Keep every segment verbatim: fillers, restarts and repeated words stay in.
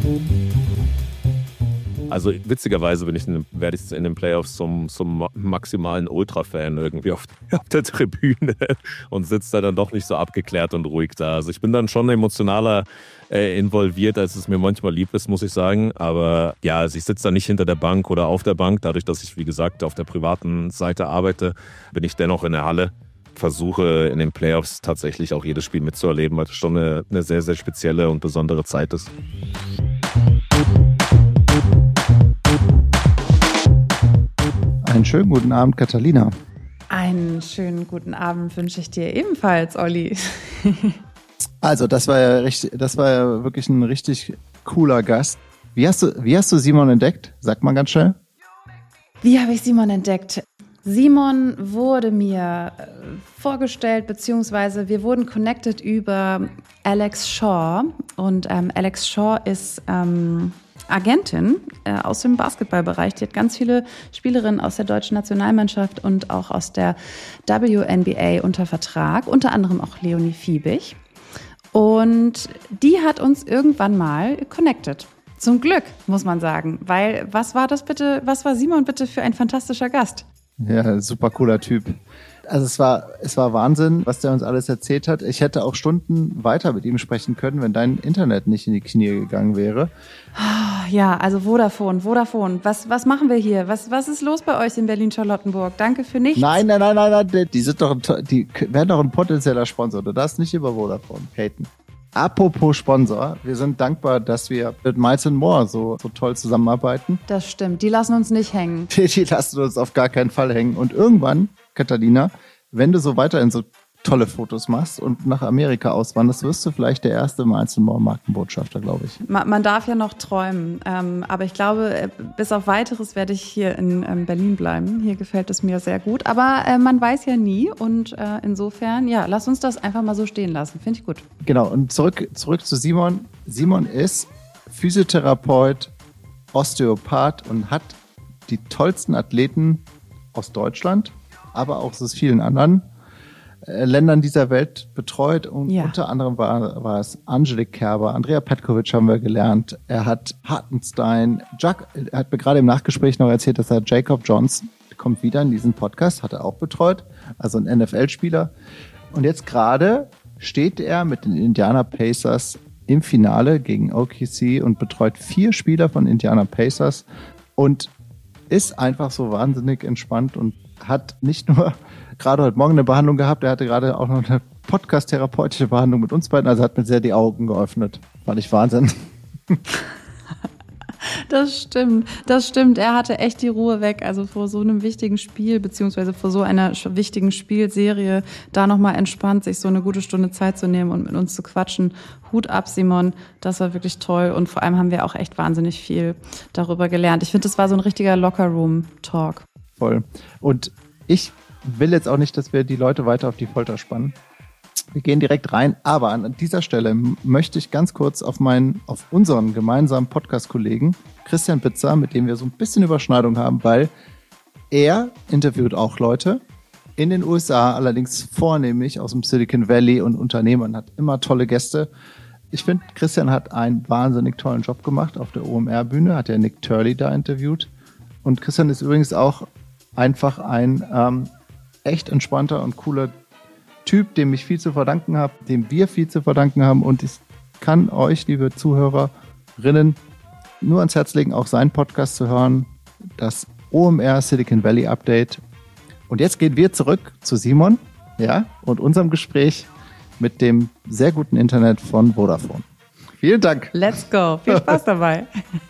Also witzigerweise bin ich in, werde ich in den Playoffs zum, zum maximalen Ultra-Fan irgendwie auf, auf der Tribüne und sitze da dann doch nicht so abgeklärt und ruhig da. Also ich bin dann schon emotionaler äh, involviert, als es mir manchmal lieb ist, muss ich sagen. Aber ja, also ich sitze da nicht hinter der Bank oder auf der Bank. Dadurch, dass ich, wie gesagt, auf der privaten Seite arbeite, bin ich dennoch in der Halle. Versuche in den Playoffs tatsächlich auch jedes Spiel mitzuerleben, weil es schon eine, eine sehr, sehr spezielle und besondere Zeit ist. Einen schönen guten Abend, Catalina. Einen schönen guten Abend wünsche ich dir ebenfalls, Olli. Also, das war ja richtig, das war ja wirklich ein richtig cooler Gast. Wie hast du, wie hast du Simon entdeckt? Sag mal ganz schnell. Wie habe ich Simon entdeckt? Simon wurde mir vorgestellt, beziehungsweise wir wurden connected über Alex Shaw. Und ähm, Alex Shaw ist ähm, Agentin äh, aus dem Basketballbereich. Die hat ganz viele Spielerinnen aus der deutschen Nationalmannschaft und auch aus der W N B A unter Vertrag, unter anderem auch Leonie Fiebig. Und die hat uns irgendwann mal connected. Zum Glück, muss man sagen. Weil, was war das bitte, was war Simon bitte für ein fantastischer Gast? Ja, super cooler Typ. Also es war, es war Wahnsinn, was der uns alles erzählt hat. Ich hätte auch Stunden weiter mit ihm sprechen können, wenn dein Internet nicht in die Knie gegangen wäre. Ja, also Vodafone, Vodafone. Was, was machen wir hier? Was, was ist los bei euch in Berlin-Charlottenburg? Danke für nichts. Nein, nein, nein, nein, nein. Die sind doch ein, die werden doch ein potenzieller Sponsor. Du darfst nicht über Vodafone haten. Apropos Sponsor, wir sind dankbar, dass wir mit Miles and More so, so toll zusammenarbeiten. Das stimmt, die lassen uns nicht hängen. Die, die lassen uns auf gar keinen Fall hängen. Und irgendwann, Catalina, wenn du so weiterhin so tolle Fotos machst und nach Amerika auswanderst, wirst du vielleicht der erste Miles and More Markenbotschafter, glaube ich. Man, man darf ja noch träumen, ähm, aber ich glaube, bis auf Weiteres werde ich hier in ähm, Berlin bleiben. Hier gefällt es mir sehr gut, aber äh, man weiß ja nie und äh, insofern, ja, lass uns das einfach mal so stehen lassen, finde ich gut. Genau, und zurück, zurück zu Simon. Simon ist Physiotherapeut, Osteopath und hat die tollsten Athleten aus Deutschland, aber auch aus vielen anderen Ländern dieser Welt betreut und ja. Unter anderem war, war es Angelique Kerber, Andrea Petkovic haben wir gelernt, er hat Hartenstein, Jack, er hat mir gerade im Nachgespräch noch erzählt, dass er Jacob Johnson, kommt wieder in diesen Podcast, hat er auch betreut, also ein N F L-Spieler. Und jetzt gerade steht er mit den Indiana Pacers im Finale gegen O K C und betreut vier Spieler von Indiana Pacers und ist einfach so wahnsinnig entspannt und hat nicht nur gerade heute Morgen eine Behandlung gehabt, er hatte gerade auch noch eine Podcast-therapeutische Behandlung mit uns beiden, also hat mir sehr die Augen geöffnet. Fand ich Wahnsinn. Das stimmt, das stimmt. Er hatte echt die Ruhe weg. Also vor so einem wichtigen Spiel, beziehungsweise vor so einer wichtigen Spielserie, da nochmal entspannt, sich so eine gute Stunde Zeit zu nehmen und mit uns zu quatschen. Hut ab, Simon. Das war wirklich toll. Und vor allem haben wir auch echt wahnsinnig viel darüber gelernt. Ich finde, das war so ein richtiger Locker-Room-Talk. Voll. Und ich will jetzt auch nicht, dass wir die Leute weiter auf die Folter spannen. Wir gehen direkt rein, aber an dieser Stelle möchte ich ganz kurz auf meinen, auf unseren gemeinsamen Podcast-Kollegen Christian Bitzer, mit dem wir so ein bisschen Überschneidung haben, weil er interviewt auch Leute in den U S A, allerdings vornehmlich aus dem Silicon Valley und Unternehmern, hat immer tolle Gäste. Ich finde, Christian hat einen wahnsinnig tollen Job gemacht auf der O M R-Bühne, hat ja Nick Turley da interviewt. Und Christian ist übrigens auch einfach ein ähm, echt entspannter und cooler Typ, dem ich viel zu verdanken habe, dem wir viel zu verdanken haben. Und ich kann euch, liebe Zuhörerinnen, nur ans Herz legen, auch seinen Podcast zu hören, das O M R Silicon Valley Update. Und jetzt gehen wir zurück zu Simon, ja, und unserem Gespräch mit dem sehr guten Internet von Vodafone. Vielen Dank. Let's go. Viel Spaß dabei.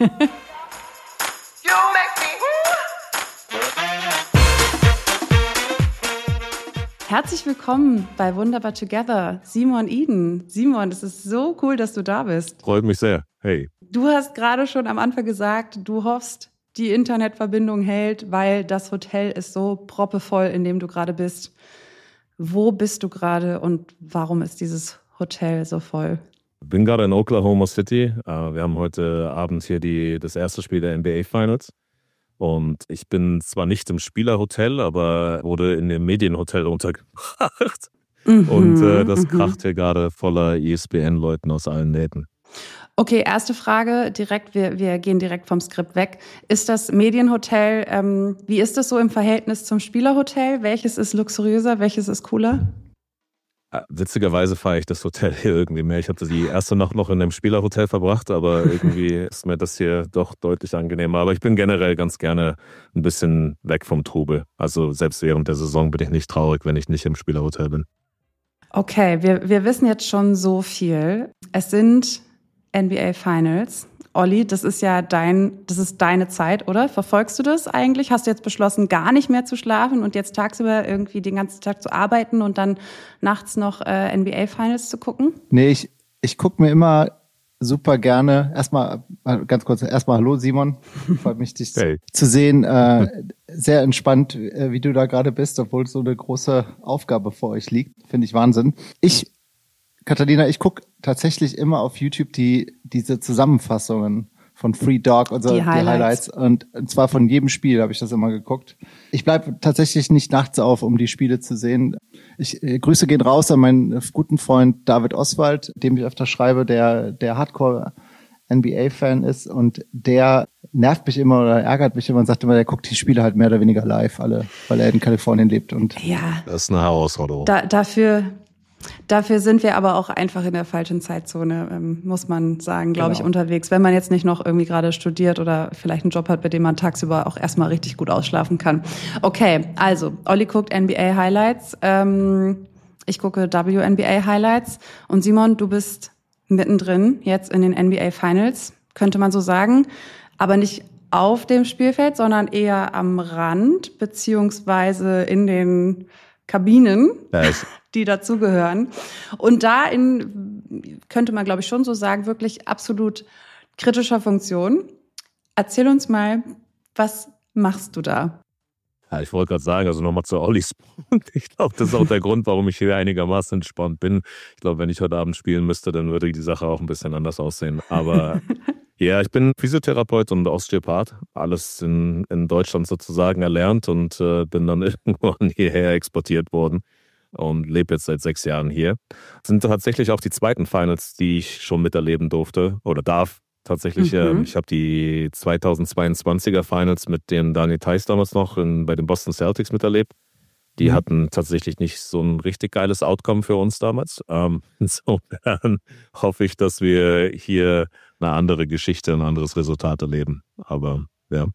Herzlich willkommen bei Wunderbar Together, Simon Eden. Simon, es ist so cool, dass du da bist. Freut mich sehr. Hey. Du hast gerade schon am Anfang gesagt, du hoffst, die Internetverbindung hält, weil das Hotel ist so proppevoll, in dem du gerade bist. Wo bist du gerade und warum ist dieses Hotel so voll? Ich bin gerade in Oklahoma City. Wir haben heute Abend hier die, das erste Spiel der N B A Finals. Und ich bin zwar nicht im Spielerhotel, aber wurde in dem Medienhotel untergebracht. Mhm, und äh, das kracht hier gerade voller E S P N-Leuten aus allen Nähten. Okay, erste Frage, direkt, wir, wir gehen direkt vom Skript weg. Ist das Medienhotel, ähm, wie ist das so im Verhältnis zum Spielerhotel? Welches ist luxuriöser, welches ist cooler? Witzigerweise fahre ich das Hotel hier irgendwie mehr. Ich hatte die erste Nacht noch in einem Spielerhotel verbracht, aber irgendwie ist mir das hier doch deutlich angenehmer. Aber ich bin generell ganz gerne ein bisschen weg vom Trubel. Also selbst während der Saison bin ich nicht traurig, wenn ich nicht im Spielerhotel bin. Okay, wir, wir wissen jetzt schon so viel. Es sind N B A Finals. Olli, das ist ja dein, das ist deine Zeit, oder? Verfolgst du das eigentlich? Hast du jetzt beschlossen, gar nicht mehr zu schlafen und jetzt tagsüber irgendwie den ganzen Tag zu arbeiten und dann nachts noch äh, N B A Finals zu gucken? Nee, ich, ich gucke mir immer super gerne. Erstmal, ganz kurz, erstmal hallo Simon. Freut mich, dich hey. zu sehen. Äh, sehr entspannt, äh, wie du da gerade bist, obwohl so eine große Aufgabe vor euch liegt. Finde ich Wahnsinn. Ich Katharina, ich gucke tatsächlich immer auf YouTube die diese Zusammenfassungen von Free Dog und so, die, die Highlights. Highlights. Und, und zwar von jedem Spiel habe ich das immer geguckt. Ich bleibe tatsächlich nicht nachts auf, um die Spiele zu sehen. Ich äh, Grüße gehen raus an meinen guten Freund David Oswald, dem ich öfter schreibe, der der Hardcore N B A-Fan ist. Und der nervt mich immer oder ärgert mich immer und sagt immer, der guckt die Spiele halt mehr oder weniger live, alle, weil er in Kalifornien lebt. Und ja, das ist eine Herausforderung. Da, dafür... Dafür sind wir aber auch einfach in der falschen Zeitzone, ähm, muss man sagen, glaube genau. ich, unterwegs. Wenn man jetzt nicht noch irgendwie gerade studiert oder vielleicht einen Job hat, bei dem man tagsüber auch erstmal richtig gut ausschlafen kann. Okay, also Olli guckt N B A Highlights, ähm, ich gucke W N B A Highlights und Simon, du bist mittendrin jetzt in den N B A Finals, könnte man so sagen, aber nicht auf dem Spielfeld, sondern eher am Rand beziehungsweise in den Kabinen, nice. die dazugehören. Und da in, könnte man, glaube ich, schon so sagen, wirklich absolut kritischer Funktion. Erzähl uns mal, was machst du da? Ja, ich wollte gerade sagen, also nochmal zu Ollis Punkt. Ich glaube, das ist auch der Grund, warum ich hier einigermaßen entspannt bin. Ich glaube, wenn ich heute Abend spielen müsste, dann würde die Sache auch ein bisschen anders aussehen. Aber ja, ich bin Physiotherapeut und Osteopath. Alles in, in Deutschland sozusagen erlernt und äh, bin dann irgendwann hierher exportiert worden und lebe jetzt seit sechs Jahren hier. Das sind tatsächlich auch die zweiten Finals, die ich schon miterleben durfte oder darf. Tatsächlich, mhm. äh, ich habe die zweitausendzweiundzwanziger Finals mit dem Daniel Theis damals noch in, bei den Boston Celtics miterlebt. Die mhm. hatten tatsächlich nicht so ein richtig geiles Outcome für uns damals. Ähm, insofern hoffe ich, dass wir hier eine andere Geschichte, ein anderes Resultat erleben. Aber ja.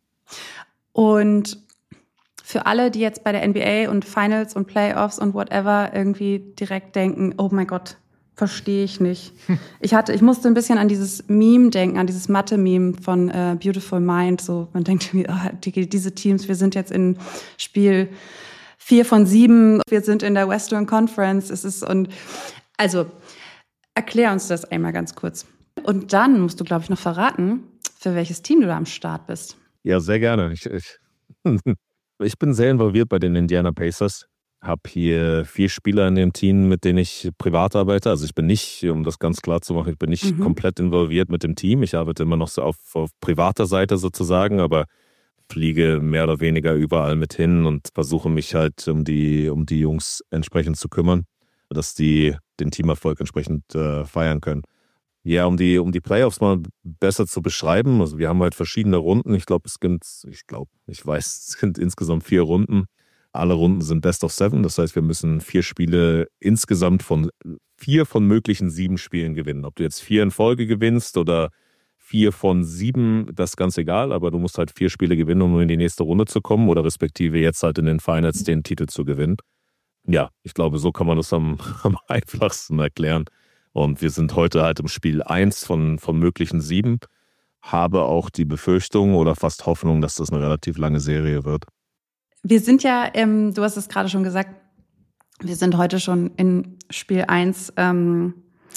Und für alle, die jetzt bei der N B A und Finals und Playoffs und whatever irgendwie direkt denken, oh mein Gott, verstehe ich nicht. Ich hatte, ich musste ein bisschen an dieses Meme denken, an dieses Mathe-Meme von uh, Beautiful Mind. So, man denkt irgendwie, oh, die, diese Teams, wir sind jetzt in Spiel vier von sieben, wir sind in der Western Conference. Es ist und also erklär uns das einmal ganz kurz. Und dann musst du, glaube ich, noch verraten, für welches Team du da am Start bist. Ja, sehr gerne. Ich, ich, ich bin sehr involviert bei den Indiana Pacers. Habe hier vier Spieler in dem Team, mit denen ich privat arbeite. Also ich bin nicht, um das ganz klar zu machen, ich bin nicht mhm. komplett involviert mit dem Team. Ich arbeite immer noch so auf, auf privater Seite sozusagen, aber fliege mehr oder weniger überall mit hin und versuche mich halt um die, um die Jungs entsprechend zu kümmern, dass die den Teamerfolg entsprechend äh, feiern können. Ja, um die, um die Playoffs mal besser zu beschreiben, also wir haben halt verschiedene Runden. Ich glaube, es gibt, ich glaube, ich weiß, es sind insgesamt vier Runden. Alle Runden sind Best of Seven, das heißt, wir müssen vier Spiele insgesamt von vier von möglichen sieben Spielen gewinnen. Ob du jetzt vier in Folge gewinnst oder vier von sieben, das ist ganz egal, aber du musst halt vier Spiele gewinnen, um in die nächste Runde zu kommen oder respektive jetzt halt in den Finals den Titel zu gewinnen. Ja, ich glaube, so kann man das am, am einfachsten erklären. Und wir sind heute halt im Spiel eins von, von möglichen sieben. Habe auch die Befürchtung oder fast Hoffnung, dass das eine relativ lange Serie wird. Wir sind ja, ähm, du hast es gerade schon gesagt, wir sind heute schon in Spiel eins. Ähm,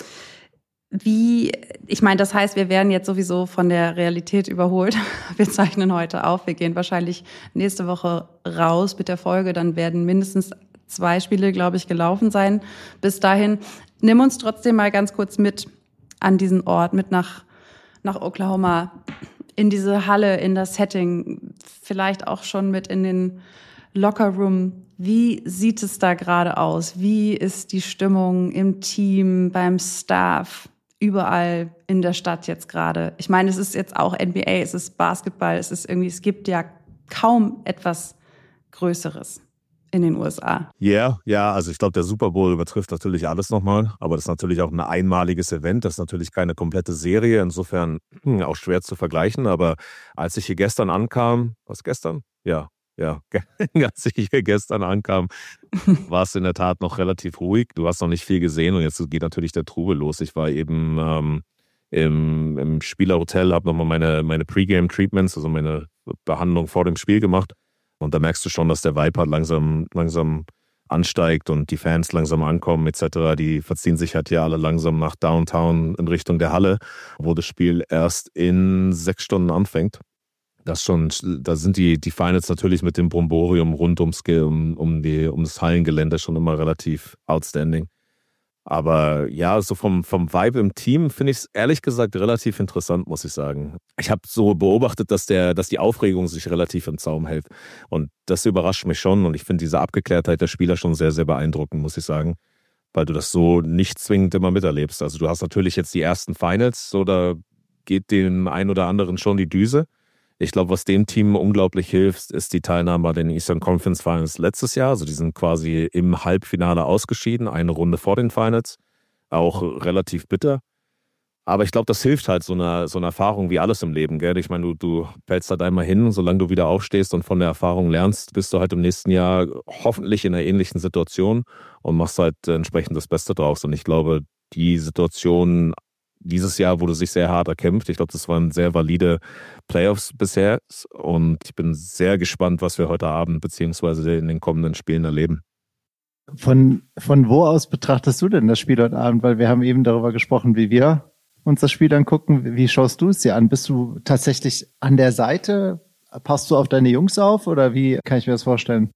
wie, ich meine, das heißt, wir werden jetzt sowieso von der Realität überholt. Wir zeichnen heute auf, wir gehen wahrscheinlich nächste Woche raus mit der Folge. Dann werden mindestens zwei Spiele, glaube ich, gelaufen sein. Bis dahin, nimm uns trotzdem mal ganz kurz mit an diesen Ort, mit nach, nach Oklahoma, in diese Halle, in das Setting, vielleicht auch schon mit in den Lockerroom. Wie sieht es da gerade aus? Wie ist die Stimmung im Team, beim Staff? überall in der Stadt jetzt gerade. Ich meine, es ist jetzt auch N B A, es ist Basketball, es ist irgendwie, es gibt ja kaum etwas Größeres in den U S A. Ja, yeah, ja, also ich glaube, der Super Bowl übertrifft natürlich alles nochmal, aber das ist natürlich auch ein einmaliges Event, das ist natürlich keine komplette Serie, insofern hm, auch schwer zu vergleichen, aber als ich hier gestern ankam, was gestern? Ja, ja, als ich hier gestern ankam, war es in der Tat noch relativ ruhig, du hast noch nicht viel gesehen und jetzt geht natürlich der Trubel los. Ich war eben ähm, im, im Spielerhotel, habe nochmal meine, meine Pre-Game-Treatments, also meine Behandlung vor dem Spiel gemacht. Und da merkst du schon, dass der Vibe halt langsam, langsam ansteigt und die Fans langsam ankommen et cetera. Die verziehen sich halt hier alle langsam nach Downtown in Richtung der Halle, wo das Spiel erst in sechs Stunden anfängt. Das schon, da sind die, die Finals natürlich mit dem Bromborium rund ums, um, um, die, um das Hallengelände schon immer relativ outstanding. Aber ja, so vom, vom Vibe im Team finde ich es ehrlich gesagt relativ interessant, muss ich sagen. Ich habe so beobachtet, dass, der, dass die Aufregung sich relativ im Zaum hält. Und das überrascht mich schon. Und ich finde diese Abgeklärtheit der Spieler schon sehr, sehr beeindruckend, muss ich sagen. Weil du das so nicht zwingend immer miterlebst. Also du hast natürlich jetzt die ersten Finals, so da geht dem einen oder anderen schon die Düse. Ich glaube, was dem Team unglaublich hilft, ist die Teilnahme bei den Eastern Conference Finals letztes Jahr. Also die sind quasi im Halbfinale ausgeschieden, eine Runde vor den Finals. Auch relativ bitter. Aber ich glaube, das hilft halt so einer so eine Erfahrung wie alles im Leben. Gell? Ich meine, du, du fällst halt einmal hin, solange du wieder aufstehst und von der Erfahrung lernst, bist du halt im nächsten Jahr hoffentlich in einer ähnlichen Situation und machst halt entsprechend das Beste draus. Und ich glaube, die Situation dieses Jahr wurde sich sehr hart erkämpft. Ich glaube, das waren sehr valide Playoffs bisher und ich bin sehr gespannt, was wir heute Abend beziehungsweise in den kommenden Spielen erleben. Von, von wo aus betrachtest du denn das Spiel heute Abend? Weil wir haben eben darüber gesprochen, wie wir uns das Spiel angucken. Wie schaust du es dir an? Bist du tatsächlich an der Seite? Passt du auf deine Jungs auf oder wie kann ich mir das vorstellen?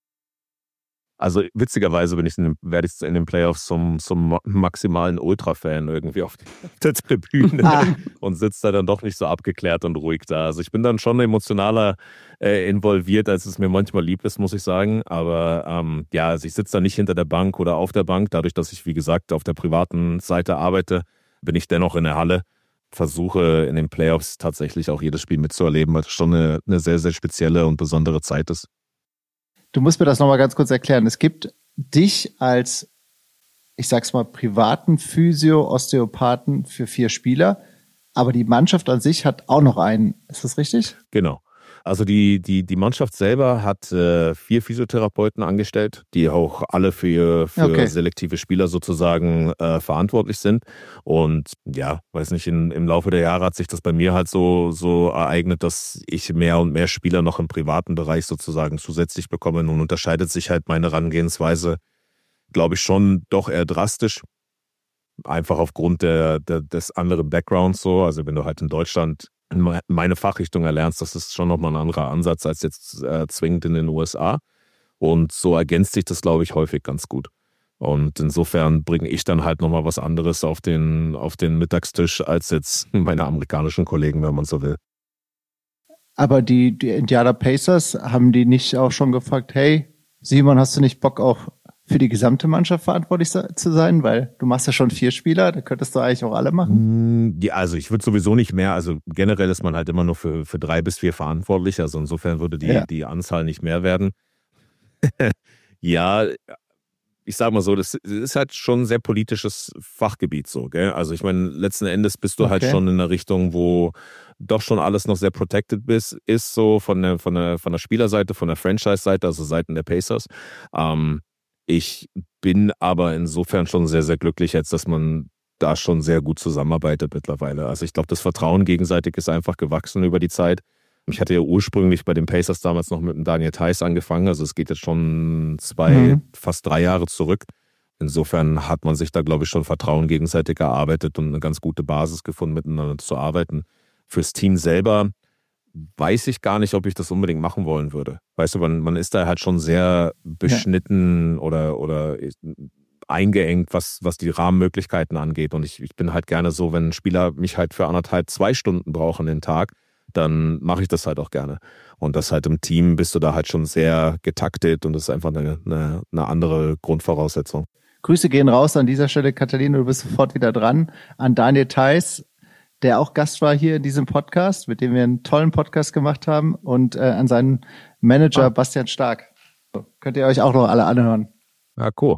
Also witzigerweise bin ich in, werde ich in den Playoffs zum, zum maximalen Ultra-Fan irgendwie auf der Tribüne ah. und sitze da dann doch nicht so abgeklärt und ruhig da. Also ich bin dann schon emotionaler äh, involviert, als es mir manchmal lieb ist, muss ich sagen. Aber ähm, ja, also ich sitze da nicht hinter der Bank oder auf der Bank. Dadurch, dass ich, wie gesagt, auf der privaten Seite arbeite, bin ich dennoch in der Halle. Versuche in den Playoffs tatsächlich auch jedes Spiel mitzuerleben, weil es schon eine, eine sehr, sehr spezielle und besondere Zeit ist. Du musst mir das nochmal ganz kurz erklären. Es gibt dich als, ich sag's mal, privaten Physio, Osteopathen für vier Spieler, aber die Mannschaft an sich hat auch noch einen. Ist das richtig? Genau. Also die, die, die Mannschaft selber hat äh, vier Physiotherapeuten angestellt, die auch alle für, für okay. selektive Spieler sozusagen äh, verantwortlich sind. Und ja, weiß nicht, in, im Laufe der Jahre hat sich das bei mir halt so, so ereignet, dass ich mehr und mehr Spieler noch im privaten Bereich sozusagen zusätzlich bekomme. Nun unterscheidet sich halt meine Herangehensweise, glaube ich, schon doch eher drastisch. Einfach aufgrund der, der, des anderen Backgrounds so. Also wenn du halt in Deutschland meine Fachrichtung erlernst, das ist schon nochmal ein anderer Ansatz als jetzt äh, zwingend in den U S A. Und so ergänzt sich das, glaube ich, häufig ganz gut. Und insofern bringe ich dann halt nochmal was anderes auf den, auf den Mittagstisch als jetzt meine amerikanischen Kollegen, wenn man so will. Aber die, die Indiana Pacers, haben die nicht auch schon gefragt, hey, Simon, hast du nicht Bock auch für die gesamte Mannschaft verantwortlich zu sein? Weil du machst ja schon vier Spieler, da könntest du eigentlich auch alle machen. Ja, also ich würde sowieso nicht mehr, also generell ist man halt immer nur für, für drei bis vier verantwortlich, also insofern würde die, ja. die Anzahl nicht mehr werden. Ja, ich sag mal so, das ist halt schon ein sehr politisches Fachgebiet so, gell? Also ich meine, letzten Endes bist du okay. halt schon in einer Richtung, wo doch schon alles noch sehr protected bist, ist so von der, von der, von der Spielerseite, von der Franchise-Seite, also Seiten der Pacers. Ähm, Ich bin aber insofern schon sehr, sehr glücklich jetzt, dass man da schon sehr gut zusammenarbeitet mittlerweile. Also ich glaube, das Vertrauen gegenseitig ist einfach gewachsen über die Zeit. Ich hatte ja ursprünglich bei den Pacers damals noch mit dem Daniel Theis angefangen. Also es geht jetzt schon zwei, mhm. fast drei Jahre zurück. Insofern hat man sich da, glaube ich, schon Vertrauen gegenseitig erarbeitet und eine ganz gute Basis gefunden, miteinander zu arbeiten. Fürs Team selber weiß ich gar nicht, ob ich das unbedingt machen wollen würde. Weißt du, man, man ist da halt schon sehr beschnitten ja. oder, oder eingeengt, was, was die Rahmenmöglichkeiten angeht. Und ich, ich bin halt gerne so, wenn ein Spieler mich halt für anderthalb, zwei Stunden braucht an den Tag, dann mache ich das halt auch gerne. Und das halt im Team bist du da halt schon sehr getaktet und das ist einfach eine, eine, eine andere Grundvoraussetzung. Grüße gehen raus an dieser Stelle, Katharina, du bist sofort wieder dran. An Daniel Theiss, der auch Gast war hier in diesem Podcast, mit dem wir einen tollen Podcast gemacht haben, und äh, an seinen Manager Bastian Stark. So, könnt ihr euch auch noch alle anhören. Ja, cool.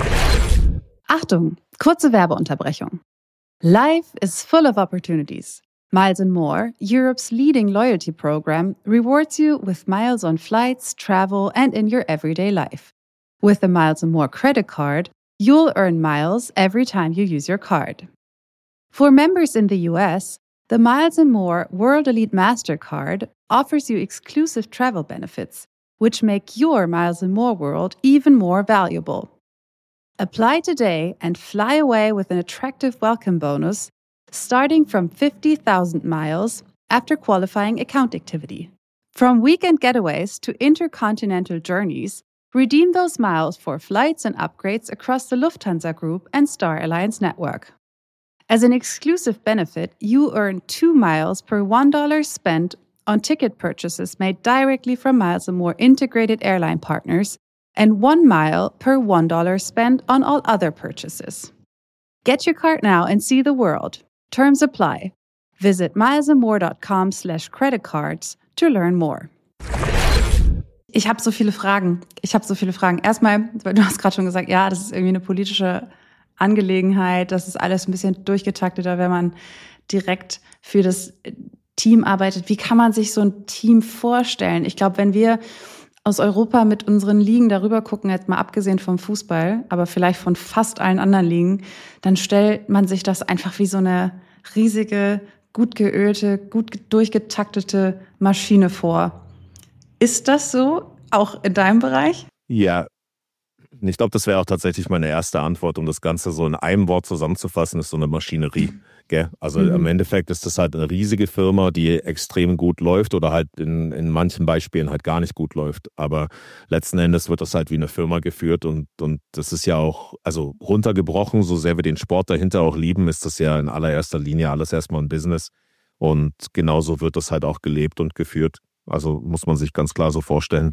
Achtung, kurze Werbeunterbrechung. Life is full of opportunities. Miles and More, Europe's leading loyalty program, rewards you with miles on flights, travel, and in your everyday life. With the Miles and More credit card, you'll earn miles every time you use your card. For members in the U S, the Miles and More World Elite MasterCard offers you exclusive travel benefits, which make your Miles and More world even more valuable. Apply today and fly away with an attractive welcome bonus starting from fifty thousand miles after qualifying account activity. From weekend getaways to intercontinental journeys, redeem those miles for flights and upgrades across the Lufthansa Group and Star Alliance network. As an exclusive benefit, you earn two miles per one dollar spent on ticket purchases made directly from Miles and More integrated airline partners and one mile per one dollar spent on all other purchases. Get your card now and see the world. Terms apply. Visit milesandmore.com slash credit cards to learn more. Ich habe so viele Fragen. Ich habe so viele Fragen. Erstmal, weil du hast gerade schon gesagt, ja, das ist irgendwie eine politische Angelegenheit. Das ist alles ein bisschen durchgetakteter, wenn man direkt für das Team arbeitet. Wie kann man sich so ein Team vorstellen? Ich glaube, wenn wir aus Europa mit unseren Ligen darüber gucken, jetzt mal abgesehen vom Fußball, aber vielleicht von fast allen anderen Ligen, dann stellt man sich das einfach wie so eine riesige, gut geölte, gut durchgetaktete Maschine vor. Ist das so, auch in deinem Bereich? Ja, ich glaube, das wäre auch tatsächlich meine erste Antwort, um das Ganze so in einem Wort zusammenzufassen, ist so eine Maschinerie. Gell? Also mhm. im Endeffekt ist das halt eine riesige Firma, die extrem gut läuft oder halt in, in manchen Beispielen halt gar nicht gut läuft. Aber letzten Endes wird das halt wie eine Firma geführt und, und das ist ja auch, also runtergebrochen, so sehr wir den Sport dahinter auch lieben, ist das ja in allererster Linie alles erstmal ein Business. Und genauso wird das halt auch gelebt und geführt. Also muss man sich ganz klar so vorstellen.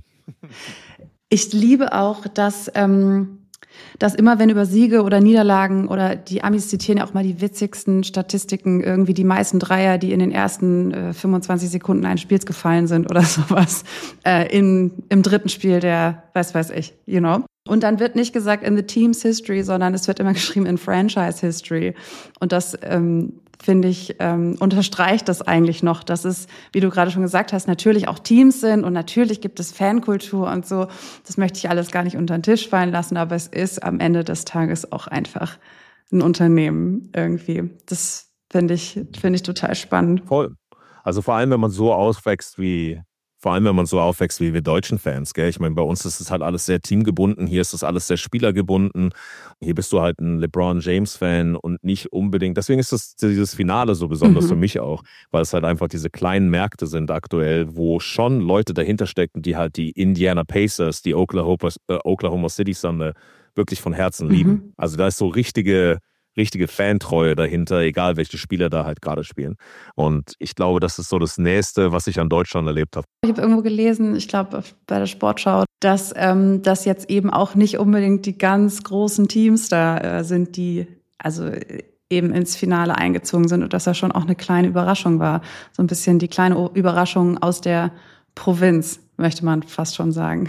Ich liebe auch, dass, ähm, dass immer, wenn über Siege oder Niederlagen oder die Amis zitieren ja auch mal die witzigsten Statistiken, irgendwie die meisten Dreier, die in den ersten äh, fünfundzwanzig Sekunden eines Spiels gefallen sind oder sowas, äh, in, im dritten Spiel der, weiß weiß ich, you know. Und dann wird nicht gesagt in the team's history, sondern es wird immer geschrieben in franchise history. Und das, ähm, finde ich, ähm, unterstreicht das eigentlich noch, dass es, wie du gerade schon gesagt hast, natürlich auch Teams sind und natürlich gibt es Fankultur und so. Das möchte ich alles gar nicht unter den Tisch fallen lassen, aber es ist am Ende des Tages auch einfach ein Unternehmen irgendwie. Das finde ich, finde ich total spannend. Voll. Also vor allem, wenn man so aufwächst wie Vor allem, wenn man so aufwächst wie wir deutschen Fans, gell? Ich meine, bei uns ist es halt alles sehr teamgebunden, hier ist das alles sehr spielergebunden. Hier bist du halt ein LeBron James-Fan und nicht unbedingt. Deswegen ist das, dieses Finale so besonders mhm. für mich auch, weil es halt einfach diese kleinen Märkte sind aktuell, wo schon Leute dahinter stecken, die halt die Indiana Pacers, die Oklahoma, äh, Oklahoma City Thunder wirklich von Herzen lieben. Mhm. Also da ist so richtige... richtige Fantreue dahinter, egal welche Spieler da halt gerade spielen. Und ich glaube, das ist so das Nächste, was ich an Deutschland erlebt habe. Ich habe irgendwo gelesen, ich glaube bei der Sportschau, dass ähm, das jetzt eben auch nicht unbedingt die ganz großen Teams da äh, sind, die also eben ins Finale eingezogen sind und dass das schon auch eine kleine Überraschung war. So ein bisschen die kleine Überraschung aus der Provinz, möchte man fast schon sagen.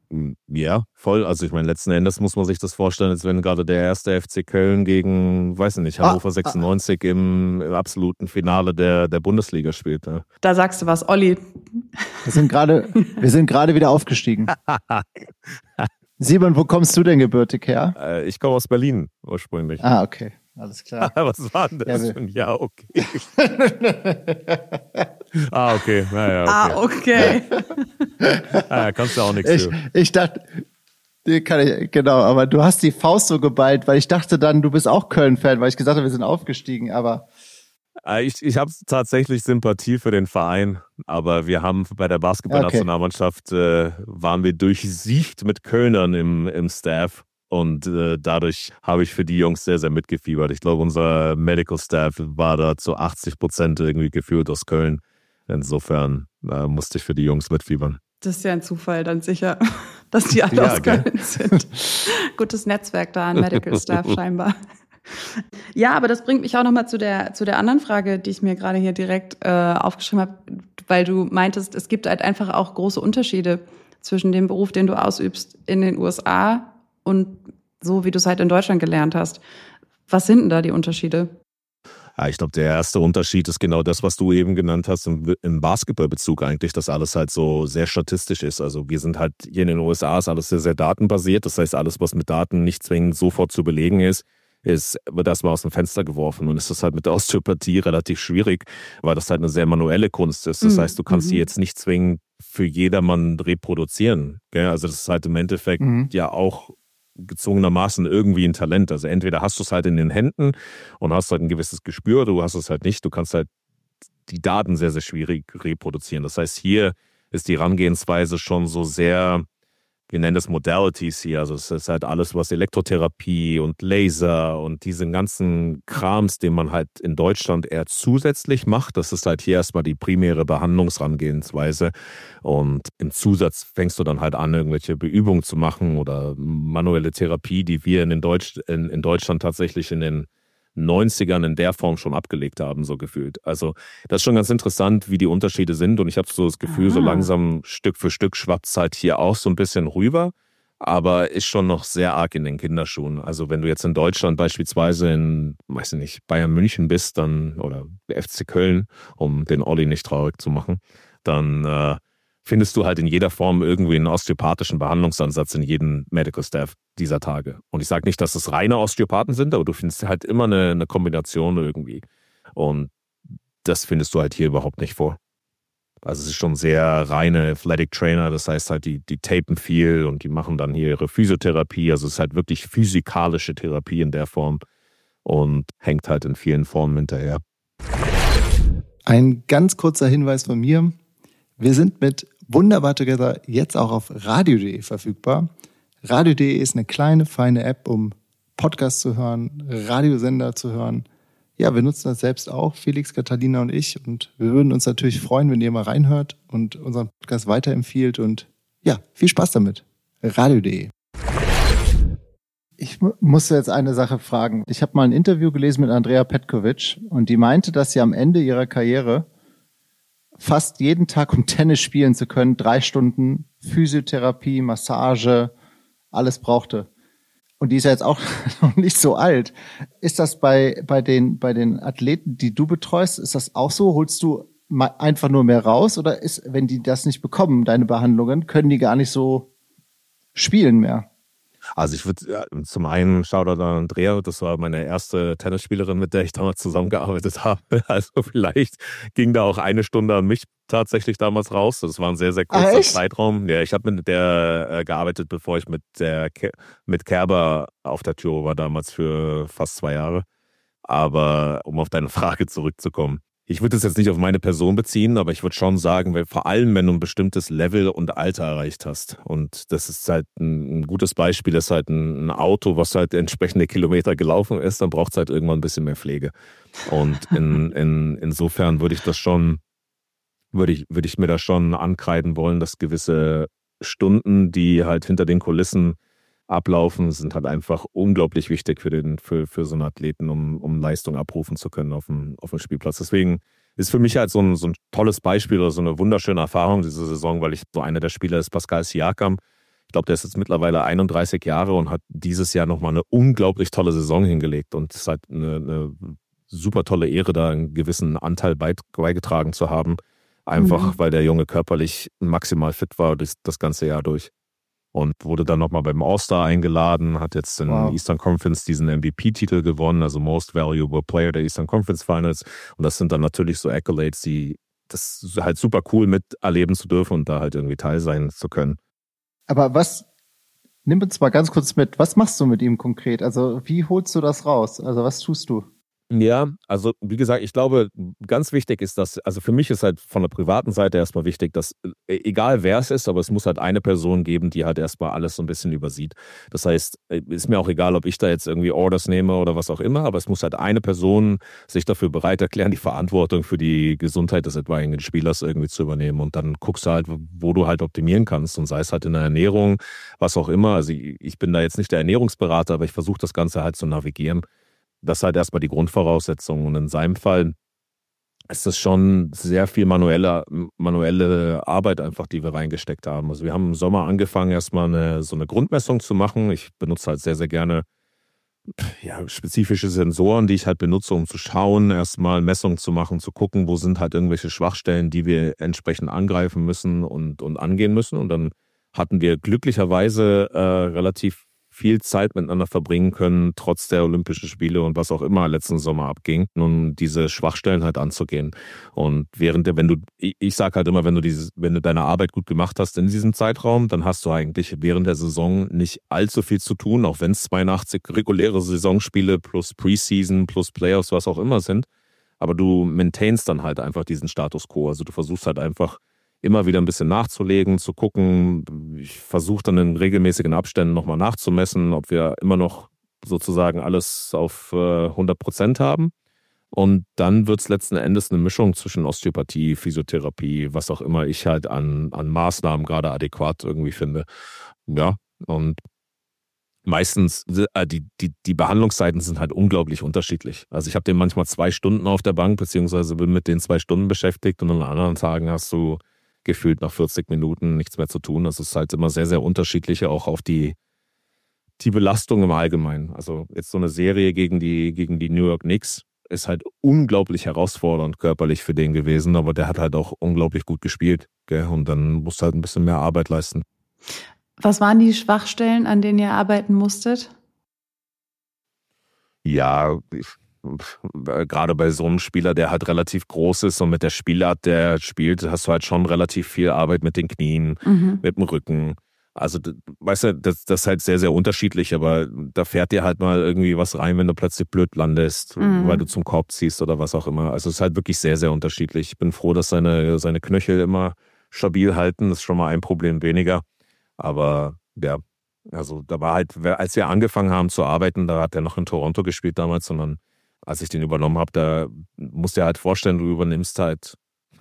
Ja, voll. Also ich meine, letzten Endes muss man sich das vorstellen, als wenn gerade der erste F C Köln gegen, weiß ich nicht, Hannover ah, sechsundneunzig ah. Im, im absoluten Finale der, der Bundesliga spielt. Ja. Da sagst du was, Olli. Wir sind gerade, wir sind gerade wieder aufgestiegen. Simon, wo kommst du denn gebürtig her? Äh, ich komme aus Berlin ursprünglich. Ah, okay. Alles klar. Was war denn das ja, für ein Ja, okay. ah, okay. Naja, okay. Ah, okay. naja, kannst du auch nichts ich, für. Ich dachte, kann ich, genau, aber du hast die Faust so geballt, weil ich dachte dann, du bist auch Köln-Fan, weil ich gesagt habe, wir sind aufgestiegen, aber... Ich, ich habe tatsächlich Sympathie für den Verein, aber wir haben bei der Basketballnationalmannschaft okay. äh, waren wir durchsiecht mit Kölnern im, im Staff. Und äh, dadurch habe ich für die Jungs sehr, sehr mitgefiebert. Ich glaube, unser Medical Staff war da zu achtzig Prozent irgendwie geführt aus Köln. Insofern äh, musste ich für die Jungs mitfiebern. Das ist ja ein Zufall, dann sicher. dass die alle Ja, aus gell? Köln sind. Gutes Netzwerk da an Medical Staff scheinbar. Ja, aber das bringt mich auch nochmal zu der, zu der anderen Frage, die ich mir gerade hier direkt äh, aufgeschrieben habe, weil du meintest, es gibt halt einfach auch große Unterschiede zwischen dem Beruf, den du ausübst in den U S A und so, wie du es halt in Deutschland gelernt hast. Was sind denn da die Unterschiede? Ja, ich glaube, der erste Unterschied ist genau das, was du eben genannt hast, im, im Basketballbezug eigentlich, dass alles halt so sehr statistisch ist. Also wir sind halt hier in den U S A ist alles sehr, sehr datenbasiert. Das heißt, alles, was mit Daten nicht zwingend sofort zu belegen ist, ist, wird erstmal aus dem Fenster geworfen. Und es ist halt mit der Osteopathie relativ schwierig, weil das halt eine sehr manuelle Kunst ist. Das heißt, du kannst sie jetzt nicht zwingend für jedermann reproduzieren. Gell? Also das ist halt im Endeffekt mhm. ja auch gezwungenermaßen irgendwie ein Talent. Also entweder hast du es halt in den Händen und hast halt ein gewisses Gespür, du hast es halt nicht. Du kannst halt die Daten sehr, sehr schwierig reproduzieren. Das heißt, hier ist die Herangehensweise schon so sehr, wir nennen das Modalities hier, also es ist halt alles, was Elektrotherapie und Laser und diesen ganzen Krams, den man halt in Deutschland eher zusätzlich macht. Das ist halt hier erstmal die primäre Behandlungsherangehensweise und im Zusatz fängst du dann halt an, irgendwelche Beübungen zu machen oder manuelle Therapie, die wir in, den Deutsch, in, in Deutschland tatsächlich in den neunzigern in der Form schon abgelegt haben, so gefühlt. Also das ist schon ganz interessant, wie die Unterschiede sind und ich habe so das Gefühl, Aha. so langsam Stück für Stück schwappt es halt hier auch so ein bisschen rüber, aber ist schon noch sehr arg in den Kinderschuhen. Also wenn du jetzt in Deutschland beispielsweise in, weiß ich nicht, Bayern München bist, dann oder F C Köln, um den Olli nicht traurig zu machen, dann äh, findest du halt in jeder Form irgendwie einen osteopathischen Behandlungsansatz in jedem Medical Staff dieser Tage. Und ich sage nicht, dass es reine Osteopathen sind, aber du findest halt immer eine, eine Kombination irgendwie. Und das findest du halt hier überhaupt nicht vor. Also es ist schon sehr reine Athletic Trainer, das heißt halt, die, die tapen viel und die machen dann hier ihre Physiotherapie. Also es ist halt wirklich physikalische Therapie in der Form und hängt halt in vielen Formen hinterher. Ein ganz kurzer Hinweis von mir. Wir sind mit Wunderbar Together jetzt auch auf radio punkt de verfügbar. radio punkt de ist eine kleine, feine App, um Podcasts zu hören, Radiosender zu hören. Ja, wir nutzen das selbst auch, Felix, Catalina und ich. Und wir würden uns natürlich freuen, wenn ihr mal reinhört und unseren Podcast weiterempfiehlt. Und ja, viel Spaß damit. radio punkt de. Ich muss jetzt eine Sache fragen. Ich habe mal ein Interview gelesen mit Andrea Petkovic und die meinte, dass sie am Ende ihrer Karriere fast jeden Tag, um Tennis spielen zu können, drei Stunden Physiotherapie, Massage, alles brauchte. Und die ist ja jetzt auch noch nicht so alt. Ist das bei, bei den, bei den Athleten, die du betreust, ist das auch so? Holst du einfach nur mehr raus? Oder ist, wenn die das nicht bekommen, deine Behandlungen, können die gar nicht so spielen mehr? Also ich würde ja, zum einen Shoutout an Andrea, das war meine erste Tennisspielerin, mit der ich damals zusammengearbeitet habe. Also vielleicht ging da auch eine Stunde an mich tatsächlich damals raus. Das war ein sehr, sehr kurzer ah, Zeitraum. Ja, ich habe mit der äh, gearbeitet, bevor ich mit der Ke- mit Kerber auf der Tour war, damals für fast zwei Jahre. Aber um auf deine Frage zurückzukommen. Ich würde das jetzt nicht auf meine Person beziehen, aber ich würde schon sagen, weil vor allem, wenn du ein bestimmtes Level und Alter erreicht hast. Und das ist halt ein, ein gutes Beispiel, das ist halt ein, ein Auto, was halt entsprechende Kilometer gelaufen ist, dann braucht es halt irgendwann ein bisschen mehr Pflege. Und in, in, insofern würde ich das schon, würde ich, würde ich mir das schon ankreiden wollen, dass gewisse Stunden, die halt hinter den Kulissen ablaufen, sind halt einfach unglaublich wichtig für den für, für so einen Athleten, um, um Leistung abrufen zu können auf dem, auf dem Spielplatz. Deswegen ist für mich halt so ein, so ein tolles Beispiel oder so eine wunderschöne Erfahrung diese Saison, weil ich so einer der Spieler ist, Pascal Siakam. Ich glaube, der ist jetzt mittlerweile einunddreißig Jahre und hat dieses Jahr nochmal eine unglaublich tolle Saison hingelegt und es ist halt eine, eine super tolle Ehre, da einen gewissen Anteil beigetragen zu haben. Einfach, mhm. weil der Junge körperlich maximal fit war das, das ganze Jahr durch. Und wurde dann nochmal beim All-Star eingeladen, hat jetzt in wow. Eastern Conference diesen M V P-Titel gewonnen, also Most Valuable Player der Eastern Conference Finals. Und das sind dann natürlich so Accolades, die das halt super cool miterleben zu dürfen und da halt irgendwie teil sein zu können. Aber was, nimm uns mal ganz kurz mit, was machst du mit ihm konkret? Also wie holst du das raus? Also was tust du? Ja, also wie gesagt, ich glaube, ganz wichtig ist, dass, also für mich ist halt von der privaten Seite erstmal wichtig, dass äh, egal wer es ist, aber es muss halt eine Person geben, die halt erstmal alles so ein bisschen übersieht. Das heißt, äh, ist mir auch egal, ob ich da jetzt irgendwie Orders nehme oder was auch immer, aber es muss halt eine Person sich dafür bereit erklären, die Verantwortung für die Gesundheit des etwaigen Spielers irgendwie zu übernehmen. Und dann guckst du halt, wo du halt optimieren kannst, und sei es halt in der Ernährung, was auch immer. Also ich ich bin da jetzt nicht der Ernährungsberater, aber ich versuche das Ganze halt zu navigieren. Das ist halt erstmal die Grundvoraussetzung. Und in seinem Fall ist das schon sehr viel manuelle, manuelle Arbeit einfach, die wir reingesteckt haben. Also wir haben im Sommer angefangen, erstmal eine, so eine Grundmessung zu machen. Ich benutze halt sehr, sehr gerne ja, spezifische Sensoren, die ich halt benutze, um zu schauen, erstmal Messungen zu machen, zu gucken, wo sind halt irgendwelche Schwachstellen, die wir entsprechend angreifen müssen und, und angehen müssen. Und dann hatten wir glücklicherweise äh, relativ viel Zeit miteinander verbringen können, trotz der Olympischen Spiele und was auch immer letzten Sommer abging, um diese Schwachstellen halt anzugehen. Und während der, wenn du, ich, ich sage halt immer, wenn du dieses, wenn du deine Arbeit gut gemacht hast in diesem Zeitraum, dann hast du eigentlich während der Saison nicht allzu viel zu tun, auch wenn es zweiundachtzig reguläre Saisonspiele plus Preseason plus Playoffs, was auch immer sind. Aber du maintainst dann halt einfach diesen Status quo. Also du versuchst halt einfach immer wieder ein bisschen nachzulegen, zu gucken. Ich versuche dann in regelmäßigen Abständen nochmal nachzumessen, ob wir immer noch sozusagen alles auf äh, hundert Prozent haben. Und dann wird es letzten Endes eine Mischung zwischen Osteopathie, Physiotherapie, was auch immer ich halt an, an Maßnahmen gerade adäquat irgendwie finde. Ja, und meistens, äh, die, die, die Behandlungszeiten sind halt unglaublich unterschiedlich. Also ich habe den manchmal zwei Stunden auf der Bank, beziehungsweise bin mit den zwei Stunden beschäftigt, und an anderen Tagen hast du gefühlt nach vierzig Minuten nichts mehr zu tun. Das ist halt immer sehr, sehr unterschiedlich, auch auf die, die Belastung im Allgemeinen. Also jetzt so eine Serie gegen die, gegen die New York Knicks ist halt unglaublich herausfordernd körperlich für den gewesen, aber der hat halt auch unglaublich gut gespielt. Gell? Und dann musst du halt ein bisschen mehr Arbeit leisten. Was waren die Schwachstellen, an denen ihr arbeiten musstet? Ja, ich, gerade bei so einem Spieler, der halt relativ groß ist und mit der Spielart, der spielt, hast du halt schon relativ viel Arbeit mit den Knien, mhm. mit dem Rücken. Also, weißt du, das, das ist halt sehr, sehr unterschiedlich, aber da fährt dir halt mal irgendwie was rein, wenn du plötzlich blöd landest, mhm. weil du zum Korb ziehst oder was auch immer. Also es ist halt wirklich sehr, sehr unterschiedlich. Ich bin froh, dass seine, seine Knöchel immer stabil halten. Das ist schon mal ein Problem weniger. Aber ja, also da war halt, als wir angefangen haben zu arbeiten, da hat er noch in Toronto gespielt damals, sondern als ich den übernommen habe, da musst du dir halt vorstellen, du übernimmst halt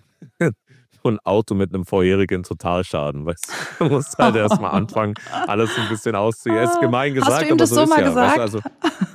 ein Auto mit einem vorherigen Totalschaden. Weißt du, du musst halt erstmal anfangen, alles ein bisschen auszuziehen. Er ist gemein gesagt, Hast du ihm aber das so, so ist mal ja. gesagt? Weißt du, also,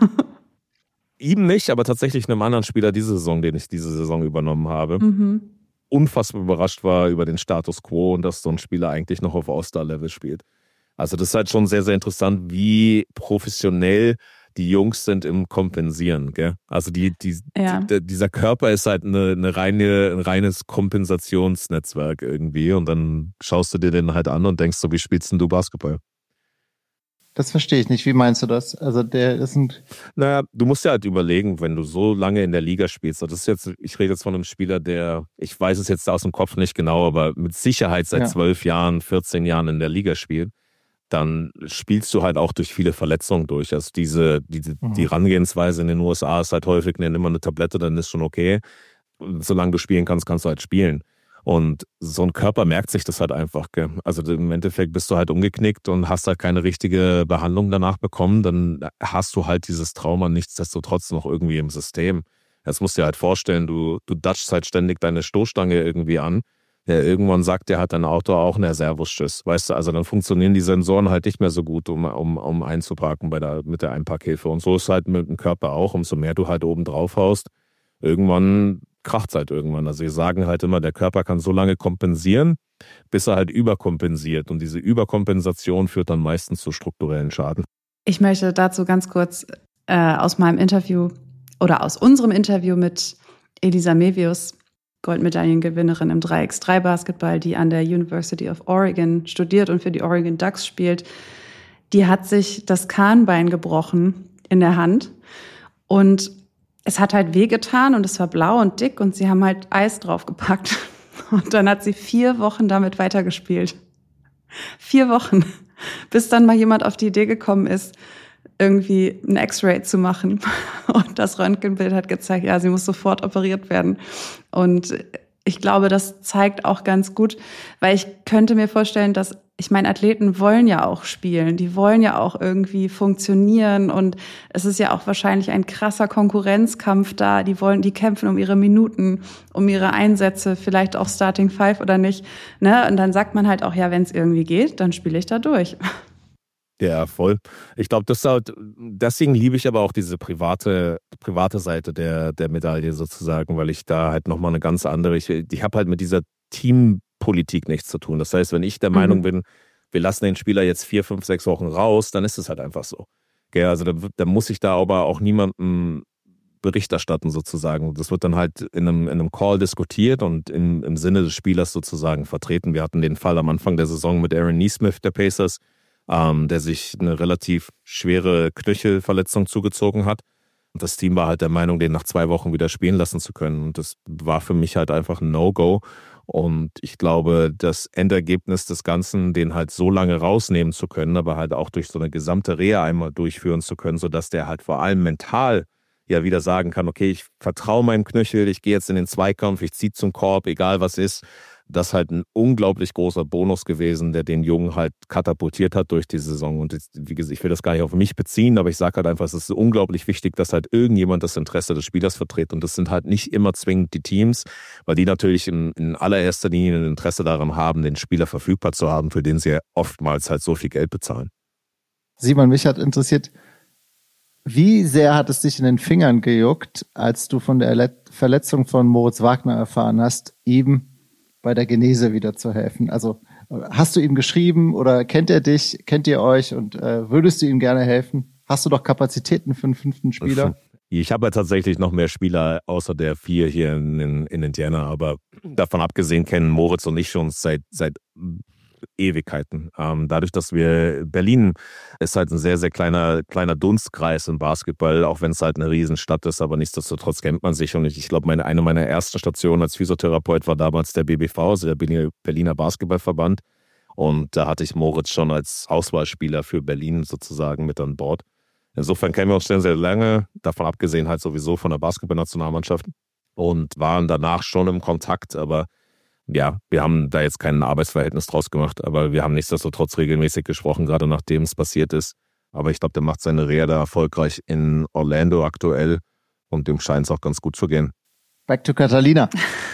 ihm nicht, aber tatsächlich einem anderen Spieler diese Saison, den ich diese Saison übernommen habe. Mhm. Unfassbar überrascht war über den Status quo und dass so ein Spieler eigentlich noch auf All-Star-Level spielt. Also das ist halt schon sehr, sehr interessant, wie professionell die Jungs sind im Kompensieren. Gell? Also die, die, ja. die, dieser Körper ist halt eine, eine reine, ein reines Kompensationsnetzwerk irgendwie, und dann schaust du dir den halt an und denkst so, wie spielst denn du Basketball? Das verstehe ich nicht. Wie meinst du das? Also der ist ein... Naja, du musst ja halt überlegen, wenn du so lange in der Liga spielst, das ist jetzt, ich rede jetzt von einem Spieler, der, ich weiß es jetzt aus dem Kopf nicht genau, aber mit Sicherheit seit zwölf ja. Jahren, vierzehn Jahren in der Liga spielt, dann spielst du halt auch durch viele Verletzungen durch. Also diese, diese mhm. die Herangehensweise in den U S A ist halt häufig, nimm immer eine Tablette, dann ist schon okay. Solange du spielen kannst, kannst du halt spielen. Und so ein Körper merkt sich das halt einfach. Gell? Also im Endeffekt bist du halt umgeknickt und hast halt keine richtige Behandlung danach bekommen, dann hast du halt dieses Trauma nichtsdestotrotz noch irgendwie im System. Jetzt musst du dir halt vorstellen, du, du datschst halt ständig deine Stoßstange irgendwie an. Ja, irgendwann sagt der, hat dein Auto auch einen Servus-Tschüss. Weißt du, also dann funktionieren die Sensoren halt nicht mehr so gut, um, um, um einzuparken bei der, mit der Einparkhilfe. Und so ist halt mit dem Körper auch, umso mehr du halt oben drauf haust, irgendwann kracht es halt irgendwann. Also wir sagen halt immer, der Körper kann so lange kompensieren, bis er halt überkompensiert. Und diese Überkompensation führt dann meistens zu strukturellen Schaden. Ich möchte dazu ganz kurz äh, aus meinem Interview oder aus unserem Interview mit Elisa Mevius, Goldmedaillengewinnerin im drei gegen drei Basketball, die an der University of Oregon studiert und für die Oregon Ducks spielt, die hat sich das Kahnbein gebrochen in der Hand und es hat halt wehgetan und es war blau und dick und sie haben halt Eis draufgepackt. Und dann hat sie vier Wochen damit weitergespielt. Vier Wochen. Bis dann mal jemand auf die Idee gekommen ist, irgendwie ein X-Ray zu machen. Und das Röntgenbild hat gezeigt, ja, sie muss sofort operiert werden. Und ich glaube, das zeigt auch ganz gut, weil ich könnte mir vorstellen, dass, ich meine, Athleten wollen ja auch spielen, die wollen ja auch irgendwie funktionieren und es ist ja auch wahrscheinlich ein krasser Konkurrenzkampf da, die wollen, die kämpfen um ihre Minuten, um ihre Einsätze, vielleicht auch Starting Five oder nicht, ne? Und dann sagt man halt auch, ja, wenn es irgendwie geht, dann spiele ich da durch. Ja, voll. Ich glaube, das halt, deswegen liebe ich aber auch diese private, private Seite der, der Medaille sozusagen, weil ich da halt nochmal eine ganz andere, ich, ich habe halt mit dieser Teampolitik nichts zu tun. Das heißt, wenn ich der mhm. Meinung bin, wir lassen den Spieler jetzt vier, fünf, sechs Wochen raus, dann ist es halt einfach so. Okay, also da, da muss ich da aber auch niemandem Bericht erstatten sozusagen. Das wird dann halt in einem, in einem Call diskutiert und im, im Sinne des Spielers sozusagen vertreten. Wir hatten den Fall am Anfang der Saison mit Aaron Nesmith der Pacers, Ähm, der sich eine relativ schwere Knöchelverletzung zugezogen hat. Und das Team war halt der Meinung, den nach zwei Wochen wieder spielen lassen zu können. Und das war für mich halt einfach ein No-Go. Und ich glaube, das Endergebnis des Ganzen, den halt so lange rausnehmen zu können, aber halt auch durch so eine gesamte Reha einmal durchführen zu können, sodass der halt vor allem mental ja wieder sagen kann, okay, ich vertraue meinem Knöchel, ich gehe jetzt in den Zweikampf, ich ziehe zum Korb, egal was ist. Das ist halt ein unglaublich großer Bonus gewesen, der den Jungen halt katapultiert hat durch die Saison. Und wie gesagt, ich will das gar nicht auf mich beziehen, aber ich sage halt einfach, es ist unglaublich wichtig, dass halt irgendjemand das Interesse des Spielers vertritt. Und das sind halt nicht immer zwingend die Teams, weil die natürlich in, in allererster Linie ein Interesse daran haben, den Spieler verfügbar zu haben, für den sie ja oftmals halt so viel Geld bezahlen. Simon, mich hat interessiert, wie sehr hat es dich in den Fingern gejuckt, als du von der Verletzung von Moritz Wagner erfahren hast, ihm bei der Genese wieder zu helfen? Also hast du ihm geschrieben oder kennt er dich, kennt ihr euch und äh, würdest du ihm gerne helfen? Hast du doch Kapazitäten für einen fünften Spieler? Ich habe ja tatsächlich noch mehr Spieler außer der vier hier in, in, in Indiana, aber davon abgesehen kennen Moritz und ich uns seit, seit Ewigkeiten. Ähm, dadurch, dass wir, Berlin ist halt ein sehr, sehr kleiner, kleiner Dunstkreis im Basketball, auch wenn es halt eine Riesenstadt ist, aber nichtsdestotrotz kennt man sich. Und ich, ich glaube, meine, eine meiner ersten Stationen als Physiotherapeut war damals der B B V, also der Berliner Basketballverband. Und da hatte ich Moritz schon als Auswahlspieler für Berlin sozusagen mit an Bord. Insofern kennen wir uns schon sehr lange, davon abgesehen halt sowieso von der Basketballnationalmannschaft und waren danach schon im Kontakt, aber ja, wir haben da jetzt kein Arbeitsverhältnis draus gemacht, aber wir haben nichtsdestotrotz regelmäßig gesprochen, gerade nachdem es passiert ist. Aber ich glaube, der macht seine Reha da erfolgreich in Orlando aktuell und dem scheint es auch ganz gut zu gehen. Back to Catalina.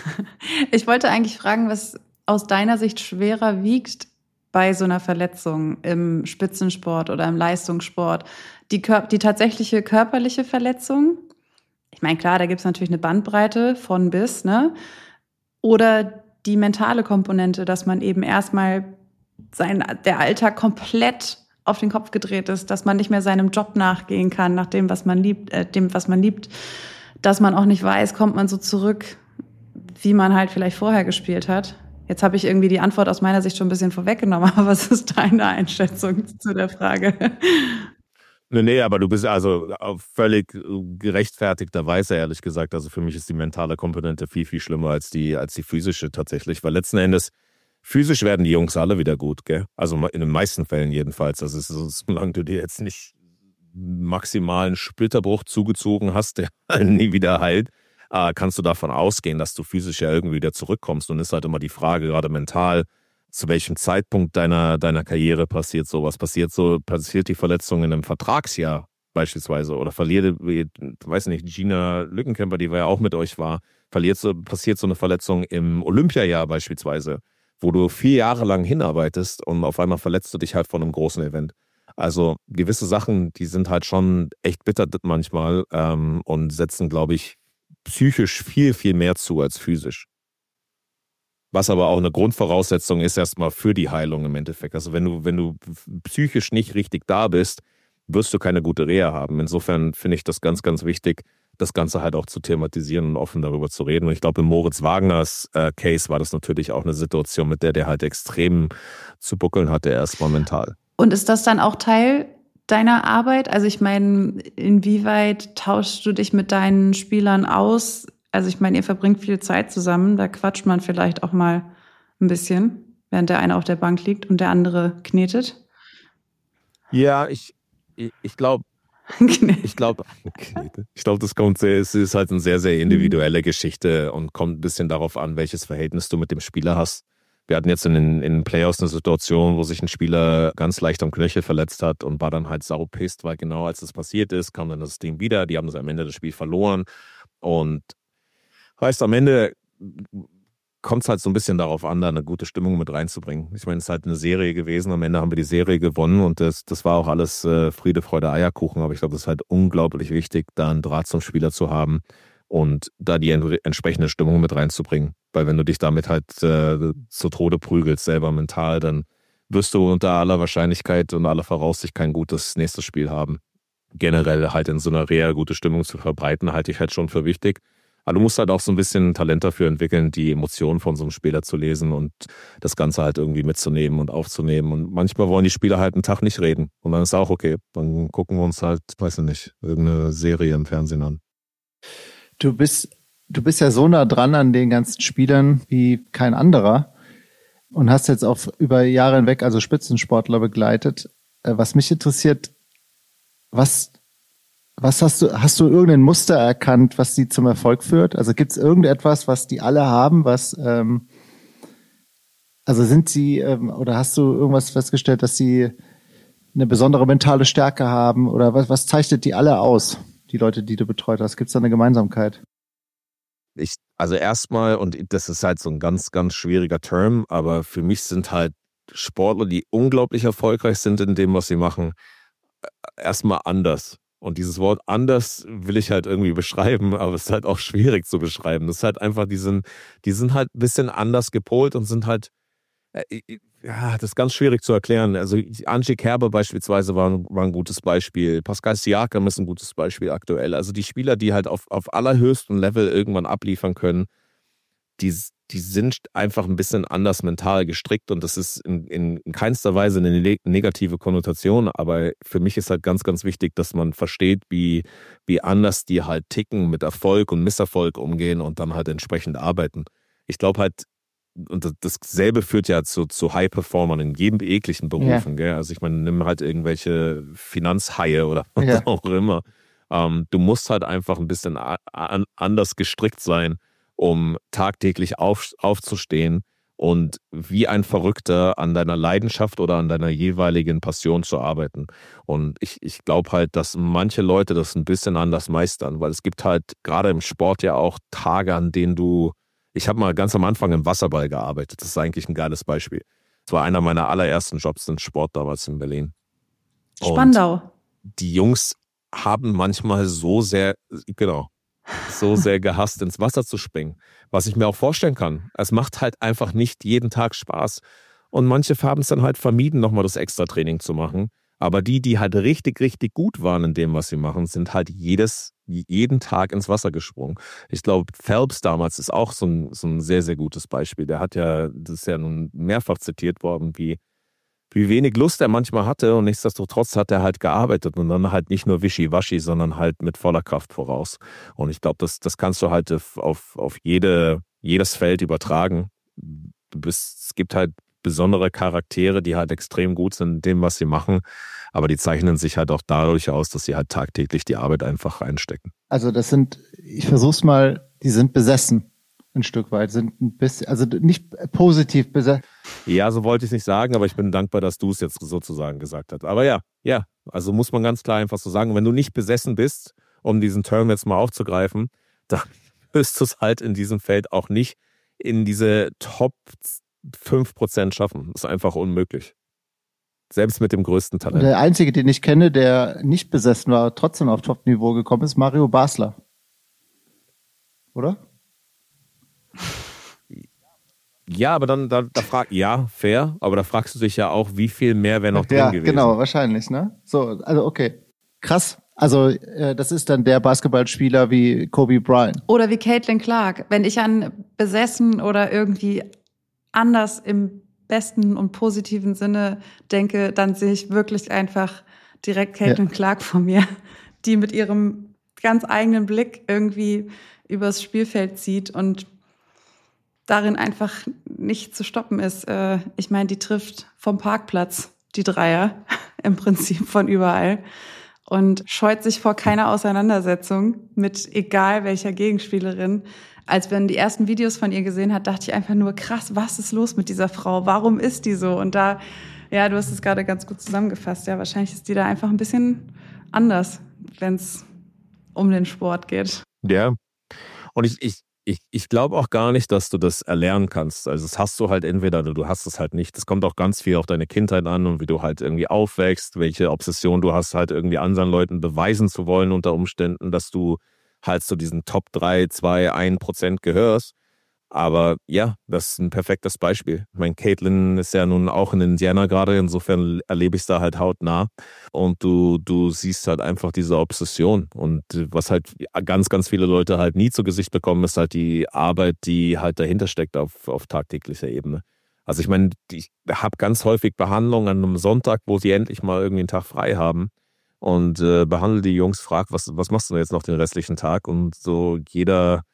Ich wollte eigentlich fragen, was aus deiner Sicht schwerer wiegt bei so einer Verletzung im Spitzensport oder im Leistungssport. Die, Kör- die tatsächliche körperliche Verletzung? Ich meine, klar, da gibt es natürlich eine Bandbreite von bis, ne? Oder die mentale Komponente, dass man eben erstmal sein, der Alltag komplett auf den Kopf gedreht ist, dass man nicht mehr seinem Job nachgehen kann, nach dem, was man liebt, äh, dem, was man liebt, dass man auch nicht weiß, kommt man so zurück, wie man halt vielleicht vorher gespielt hat. Jetzt habe ich irgendwie die Antwort aus meiner Sicht schon ein bisschen vorweggenommen, aber was ist deine Einschätzung zu der Frage? Nee, nee, aber du bist also völlig gerechtfertigterweise, ehrlich gesagt. Also für mich ist die mentale Komponente viel, viel schlimmer als die, als die physische tatsächlich. Weil letzten Endes, physisch werden die Jungs alle wieder gut, gell? Also in den meisten Fällen jedenfalls. Also es ist, solange du dir jetzt nicht maximalen Splitterbruch zugezogen hast, der nie wieder heilt, kannst du davon ausgehen, dass du physisch ja irgendwie wieder zurückkommst. Und ist halt immer die Frage, gerade mental, zu welchem Zeitpunkt deiner, deiner Karriere passiert sowas? Passiert so, passiert die Verletzung in einem Vertragsjahr beispielsweise? Oder verliert, weiß nicht, Gina Lückenkämper, die ja auch mit euch war, verliert so, passiert so eine Verletzung im Olympiajahr beispielsweise, wo du vier Jahre lang hinarbeitest und auf einmal verletzt du dich halt von einem großen Event. Also gewisse Sachen, die sind halt schon echt bitter manchmal ähm, und setzen, glaube ich, psychisch viel, viel mehr zu als physisch. Was aber auch eine Grundvoraussetzung ist erstmal für die Heilung im Endeffekt. Also wenn du, wenn du psychisch nicht richtig da bist, wirst du keine gute Reha haben. Insofern finde ich das ganz, ganz wichtig, das Ganze halt auch zu thematisieren und offen darüber zu reden. Und ich glaube, in Moritz Wagners äh, Case war das natürlich auch eine Situation, mit der der halt extrem zu buckeln hatte, erstmal mental. Und ist das dann auch Teil deiner Arbeit? Also ich meine, inwieweit tauschst du dich mit deinen Spielern aus? Also ich meine, ihr verbringt viel Zeit zusammen, da quatscht man vielleicht auch mal ein bisschen, während der eine auf der Bank liegt und der andere knetet. Ja, ich, ich, ich glaube, Ich glaube, ich glaube, das kommt sehr, es ist halt eine sehr, sehr individuelle mhm. Geschichte und kommt ein bisschen darauf an, welches Verhältnis du mit dem Spieler hast. Wir hatten jetzt in den, in den Playoffs eine Situation, wo sich ein Spieler ganz leicht am Knöchel verletzt hat und war dann halt saupisst, weil genau als das passiert ist, kam dann das Team wieder. Die haben das am Ende des Spiels verloren. Und heißt, am Ende kommt es halt so ein bisschen darauf an, da eine gute Stimmung mit reinzubringen. Ich meine, es ist halt eine Serie gewesen. Am Ende haben wir die Serie gewonnen und das, das war auch alles äh, Friede, Freude, Eierkuchen. Aber ich glaube, es ist halt unglaublich wichtig, da einen Draht zum Spieler zu haben und da die entsprechende Stimmung mit reinzubringen. Weil wenn du dich damit halt äh, zu Tode prügelst, selber mental, dann wirst du unter aller Wahrscheinlichkeit und aller Voraussicht kein gutes nächstes Spiel haben. Generell halt in so einer Reha gute Stimmung zu verbreiten, halte ich halt schon für wichtig. Aber du musst halt auch so ein bisschen Talent dafür entwickeln, die Emotionen von so einem Spieler zu lesen und das Ganze halt irgendwie mitzunehmen und aufzunehmen. Und manchmal wollen die Spieler halt einen Tag nicht reden. Und dann ist auch okay. Dann gucken wir uns halt, weiß ich nicht, irgendeine Serie im Fernsehen an. Du bist, du bist ja so nah dran an den ganzen Spielern wie kein anderer und hast jetzt auch über Jahre hinweg also Spitzensportler begleitet. Was mich interessiert, was Was hast du, hast du irgendein Muster erkannt, was die zum Erfolg führt? Also gibt es irgendetwas, was die alle haben, was, ähm, also sind sie, ähm, oder hast du irgendwas festgestellt, dass sie eine besondere mentale Stärke haben? Oder was, was zeichnet die alle aus, die Leute, die du betreut hast? Gibt es da eine Gemeinsamkeit? Ich, also erstmal, und das ist halt so ein ganz, ganz schwieriger Term, aber für mich sind halt Sportler, die unglaublich erfolgreich sind in dem, was sie machen, erstmal anders. Und dieses Wort anders will ich halt irgendwie beschreiben, aber es ist halt auch schwierig zu beschreiben. Das ist halt einfach, die sind, die sind halt ein bisschen anders gepolt und sind halt, äh, ja, das ist ganz schwierig zu erklären. Also Angie Kerber beispielsweise war, war ein gutes Beispiel. Pascal Siakam ist ein gutes Beispiel aktuell. Also die Spieler, die halt auf, auf allerhöchstem Level irgendwann abliefern können, die, die sind einfach ein bisschen anders mental gestrickt und das ist in, in, in keinster Weise eine negative Konnotation, aber für mich ist halt ganz, ganz wichtig, dass man versteht, wie, wie anders die halt ticken, mit Erfolg und Misserfolg umgehen und dann halt entsprechend arbeiten. Ich glaube halt, und dasselbe führt ja zu, zu High-Performern in jedem jeglichen Berufen. Ja. Gell? Also ich meine, nimm halt irgendwelche Finanzhaie oder was ja. auch immer. Ähm, du musst halt einfach ein bisschen a- a- anders gestrickt sein, um tagtäglich auf, aufzustehen und wie ein Verrückter an deiner Leidenschaft oder an deiner jeweiligen Passion zu arbeiten. Und ich, ich glaube halt, dass manche Leute das ein bisschen anders meistern, weil es gibt halt gerade im Sport ja auch Tage, an denen du, ich habe mal ganz am Anfang im Wasserball gearbeitet, das ist eigentlich ein geiles Beispiel. Das war einer meiner allerersten Jobs im Sport damals in Berlin. Spandau. Und die Jungs haben manchmal so sehr, genau, so sehr gehasst, ins Wasser zu springen. Was ich mir auch vorstellen kann. Es macht halt einfach nicht jeden Tag Spaß. Und manche haben es dann halt vermieden, nochmal das Extra-Training zu machen. Aber die, die halt richtig, richtig gut waren in dem, was sie machen, sind halt jedes, jeden Tag ins Wasser gesprungen. Ich glaube, Phelps damals ist auch so ein, so ein sehr, sehr gutes Beispiel. Der hat ja, das ist ja nun mehrfach zitiert worden, wie wie wenig Lust er manchmal hatte und nichtsdestotrotz hat er halt gearbeitet und dann halt nicht nur wischiwaschi, sondern halt mit voller Kraft voraus. Und ich glaube, das, das kannst du halt auf, auf jede, jedes Feld übertragen. Du bist, es gibt halt besondere Charaktere, die halt extrem gut sind in dem, was sie machen, aber die zeichnen sich halt auch dadurch aus, dass sie halt tagtäglich die Arbeit einfach reinstecken. Also das sind, ich versuch's mal, die sind besessen. Ein Stück weit, sind ein bisschen, also nicht positiv besetzt. Ja, so wollte ich es nicht sagen, aber ich bin dankbar, dass du es jetzt sozusagen gesagt hast. Aber ja, ja, also muss man ganz klar einfach so sagen, wenn du nicht besessen bist, um diesen Term jetzt mal aufzugreifen, dann wirst du es halt in diesem Feld auch nicht in diese Top fünf Prozent schaffen. Das ist einfach unmöglich. Selbst mit dem größten Talent. Der Einzige, den ich kenne, der nicht besessen war, trotzdem auf Top-Niveau gekommen ist, Mario Basler. Oder? Ja, aber dann, da, da frag, ja, fair, aber da fragst du dich ja auch, wie viel mehr wäre noch drin ja, gewesen. Ja, genau, wahrscheinlich, ne? So, also okay. Krass. Also, äh, das ist dann der Basketballspieler wie Kobe Bryant. Oder wie Caitlin Clark. Wenn ich an besessen oder irgendwie anders im besten und positiven Sinne denke, dann sehe ich wirklich einfach direkt Caitlin ja. Clark vor mir, die mit ihrem ganz eigenen Blick irgendwie übers Spielfeld zieht und darin einfach nicht zu stoppen ist. Ich meine, die trifft vom Parkplatz die Dreier im Prinzip von überall. und scheut sich vor keiner Auseinandersetzung mit egal welcher Gegenspielerin. Als man die ersten Videos von ihr gesehen hat, dachte ich einfach nur, krass, was ist los mit dieser Frau? Warum ist die so? Und da, ja, du hast es gerade ganz gut zusammengefasst. Ja, wahrscheinlich ist die da einfach ein bisschen anders, wenn es um den Sport geht. Ja, und ich, ich, ich, ich glaube auch gar nicht, dass du das erlernen kannst. Also das hast du halt entweder oder du hast es halt nicht. Das kommt auch ganz viel auf deine Kindheit an und wie du halt irgendwie aufwächst, welche Obsession du hast, halt irgendwie anderen Leuten beweisen zu wollen unter Umständen, dass du halt zu diesen Top drei, zwei, ein Prozent gehörst. Aber ja, das ist ein perfektes Beispiel. Ich meine, Caitlin ist ja nun auch in Indiana gerade, insofern erlebe ich es da halt hautnah. Und du, du siehst halt einfach diese Obsession. Und was halt ganz, ganz viele Leute halt nie zu Gesicht bekommen, ist halt die Arbeit, die halt dahinter steckt auf, auf tagtäglicher Ebene. Also ich meine, ich habe ganz häufig Behandlungen an einem Sonntag, wo sie endlich mal irgendwie einen Tag frei haben. Und äh, behandle die Jungs, frag, was, was machst du jetzt noch den restlichen Tag? Und so jeder...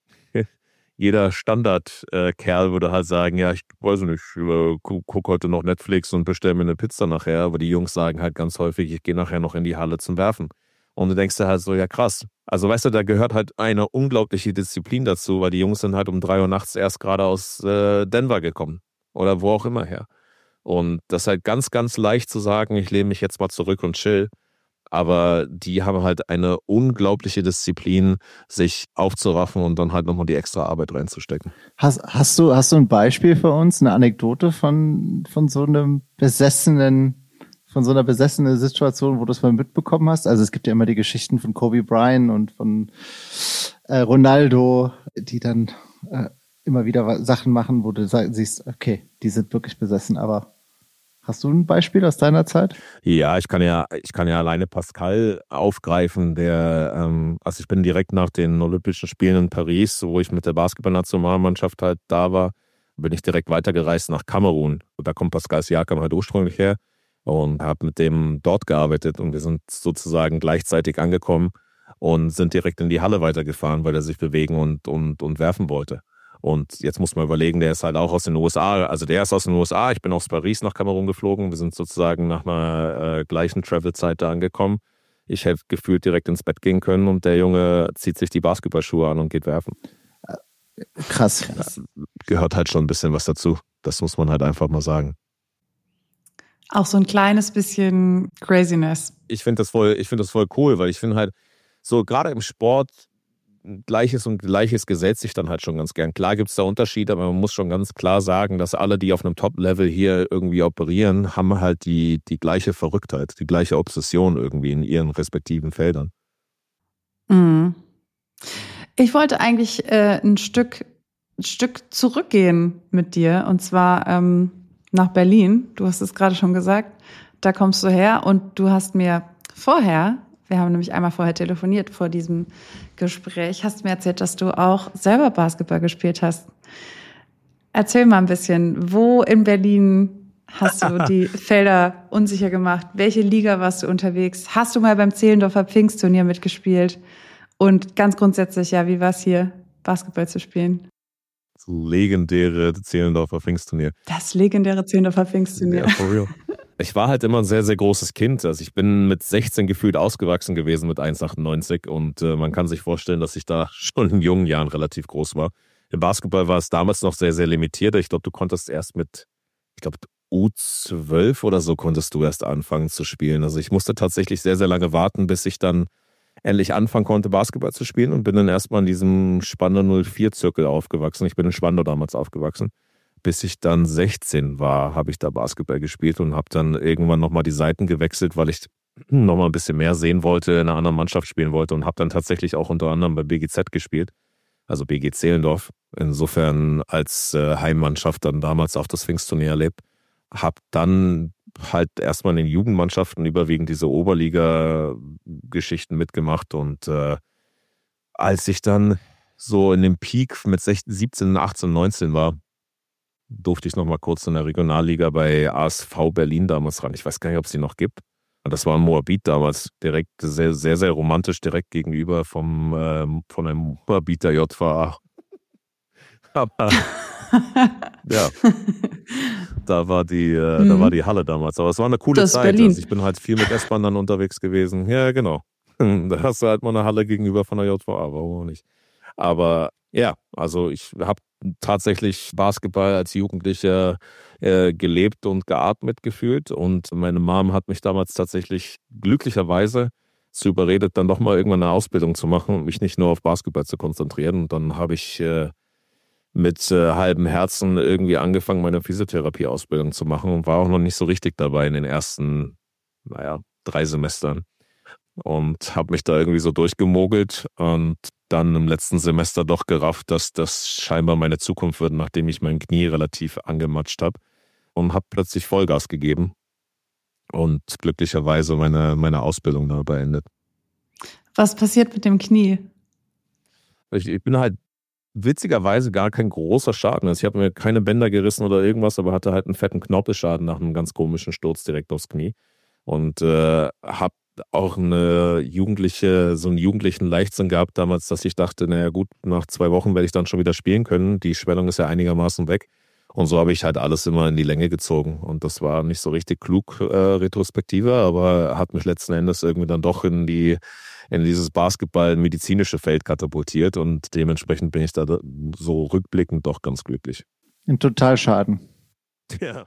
Jeder Standard-Kerl äh, würde halt sagen, ja, ich weiß nicht, ich äh, guck, guck heute noch Netflix und bestelle mir eine Pizza nachher. Aber die Jungs sagen halt ganz häufig, ich gehe nachher noch in die Halle zum Werfen. Und du denkst dir halt so, ja krass. Also weißt du, da gehört halt eine unglaubliche Disziplin dazu, weil die Jungs sind halt um drei Uhr nachts erst gerade aus äh, Denver gekommen. Oder wo auch immer her. Und das ist halt ganz, ganz leicht zu sagen, ich lehne mich jetzt mal zurück und chill. Aber die haben halt eine unglaubliche Disziplin, sich aufzuraffen und dann halt nochmal die extra Arbeit reinzustecken. Hast, hast du, hast du ein Beispiel für uns, eine Anekdote von, von so einem besessenen, von so einer besessenen Situation, wo du es mal mitbekommen hast? Also es gibt ja immer die Geschichten von Kobe Bryant und von äh, Ronaldo, die dann äh, immer wieder Sachen machen, wo du siehst, okay, die sind wirklich besessen, aber hast du ein Beispiel aus deiner Zeit? Ja, ich kann ja, ich kann ja alleine Pascal aufgreifen, der, ähm, also ich bin direkt nach den Olympischen Spielen in Paris, wo ich mit der Basketballnationalmannschaft halt da war, bin ich direkt weitergereist nach Kamerun. Da kommt Pascal Siakam halt ursprünglich her und habe mit dem dort gearbeitet und wir sind sozusagen gleichzeitig angekommen und sind direkt in die Halle weitergefahren, weil er sich bewegen und, und, und werfen wollte. Und jetzt muss man überlegen, der ist halt auch aus den U S A, also der ist aus den U S A, ich bin aus Paris nach Kamerun geflogen, wir sind sozusagen nach einer äh, gleichen Travel-Zeit da angekommen. Ich hätte gefühlt direkt ins Bett gehen können und der Junge zieht sich die Basketballschuhe an und geht werfen. Krass. krass. Gehört halt schon ein bisschen was dazu, das muss man halt einfach mal sagen. Auch so ein kleines bisschen Craziness. Ich finde das voll, ich finde das voll cool, weil ich finde halt, so gerade im Sport, Gleiches und Gleiches gesellt sich dann halt schon ganz gern. Klar gibt es da Unterschiede, aber man muss schon ganz klar sagen, dass alle, die auf einem Top-Level hier irgendwie operieren, haben halt die, die gleiche Verrücktheit, die gleiche Obsession irgendwie in ihren respektiven Feldern. Mhm. Ich wollte eigentlich äh, ein Stück, ein Stück zurückgehen mit dir, und zwar ähm, nach Berlin. Du hast es gerade schon gesagt, da kommst du her und du hast mir vorher, wir haben nämlich einmal vorher telefoniert vor diesem Gespräch, hast mir erzählt, dass du auch selber Basketball gespielt hast. Erzähl mal ein bisschen, wo in Berlin hast du die Felder unsicher gemacht? Welche Liga warst du unterwegs? Hast du mal beim Zehlendorfer Pfingstturnier mitgespielt? Und ganz grundsätzlich, ja, wie war es hier, Basketball zu spielen? Das legendäre Zehlendorfer Pfingstturnier. Das legendäre Zehlendorfer Pfingstturnier. Ja, for real. Ich war halt immer ein sehr, sehr großes Kind. Also ich bin mit sechzehn gefühlt ausgewachsen gewesen mit eins Komma achtundneunzig und äh, man kann sich vorstellen, dass ich da schon in jungen Jahren relativ groß war. Im Basketball war es damals noch sehr, sehr limitiert. Ich glaube, du konntest erst mit, ich glaube, U zwölf oder so konntest du erst anfangen zu spielen. Also ich musste tatsächlich sehr, sehr lange warten, bis ich dann endlich anfangen konnte, Basketball zu spielen und bin dann erstmal in diesem Spandau null vier Zirkel aufgewachsen. Ich bin in Spandau damals aufgewachsen. Bis ich dann sechzehn war, habe ich da Basketball gespielt und habe dann irgendwann nochmal die Seiten gewechselt, weil ich nochmal ein bisschen mehr sehen wollte, in einer anderen Mannschaft spielen wollte und habe dann tatsächlich auch unter anderem bei B G Z gespielt, also B G Zehlendorf. Insofern als äh, Heimmannschaft dann damals auf das Pfingstturnier erlebt. Habe dann halt erstmal in den Jugendmannschaften überwiegend diese Oberliga-Geschichten mitgemacht und äh, als ich dann so in dem Peak mit sechzehn, siebzehn, achtzehn, neunzehn war, durfte ich noch mal kurz in der Regionalliga bei A S V Berlin damals ran. Ich weiß gar nicht, ob es die noch gibt. Das war in Moabit damals, direkt sehr, sehr, sehr romantisch, direkt gegenüber vom, ähm, von einem Moabiter J V A. Aber ja, Da war die, äh, Mhm. da war die Halle damals. Aber es war eine coole Das ist Zeit. Berlin. Also ich bin halt viel mit S-Bahn dann unterwegs gewesen. Ja, genau. Da hast du halt mal eine Halle gegenüber von der J V A, warum auch nicht. Aber ja, also ich habe tatsächlich Basketball als Jugendlicher äh, gelebt und geatmet gefühlt. Und meine Mom hat mich damals tatsächlich glücklicherweise zu überredet, dann doch mal irgendwann eine Ausbildung zu machen und mich nicht nur auf Basketball zu konzentrieren. Und dann habe ich äh, mit äh, halbem Herzen irgendwie angefangen, meine Physiotherapie-Ausbildung zu machen und war auch noch nicht so richtig dabei in den ersten, naja, drei Semestern. Und habe mich da irgendwie so durchgemogelt und dann im letzten Semester doch gerafft, dass das scheinbar meine Zukunft wird, nachdem ich mein Knie relativ angematscht habe und habe plötzlich Vollgas gegeben und glücklicherweise meine, meine Ausbildung da beendet. Was passiert mit dem Knie? Ich, ich bin halt witzigerweise gar kein großer Schaden. Also ich habe mir keine Bänder gerissen oder irgendwas, aber hatte halt einen fetten Knorpelschaden nach einem ganz komischen Sturz direkt aufs Knie. Und äh, habe auch eine jugendliche, so einen jugendlichen Leichtsinn gehabt damals, dass ich dachte, naja gut, nach zwei Wochen werde ich dann schon wieder spielen können. Die Schwellung ist ja einigermaßen weg. Und so habe ich halt alles immer in die Länge gezogen. Und das war nicht so richtig klug, äh, retrospektiver, aber hat mich letzten Endes irgendwie dann doch in die in dieses Basketball-medizinische Feld katapultiert. Und dementsprechend bin ich da so rückblickend doch ganz glücklich. Ein Totalschaden. Ja.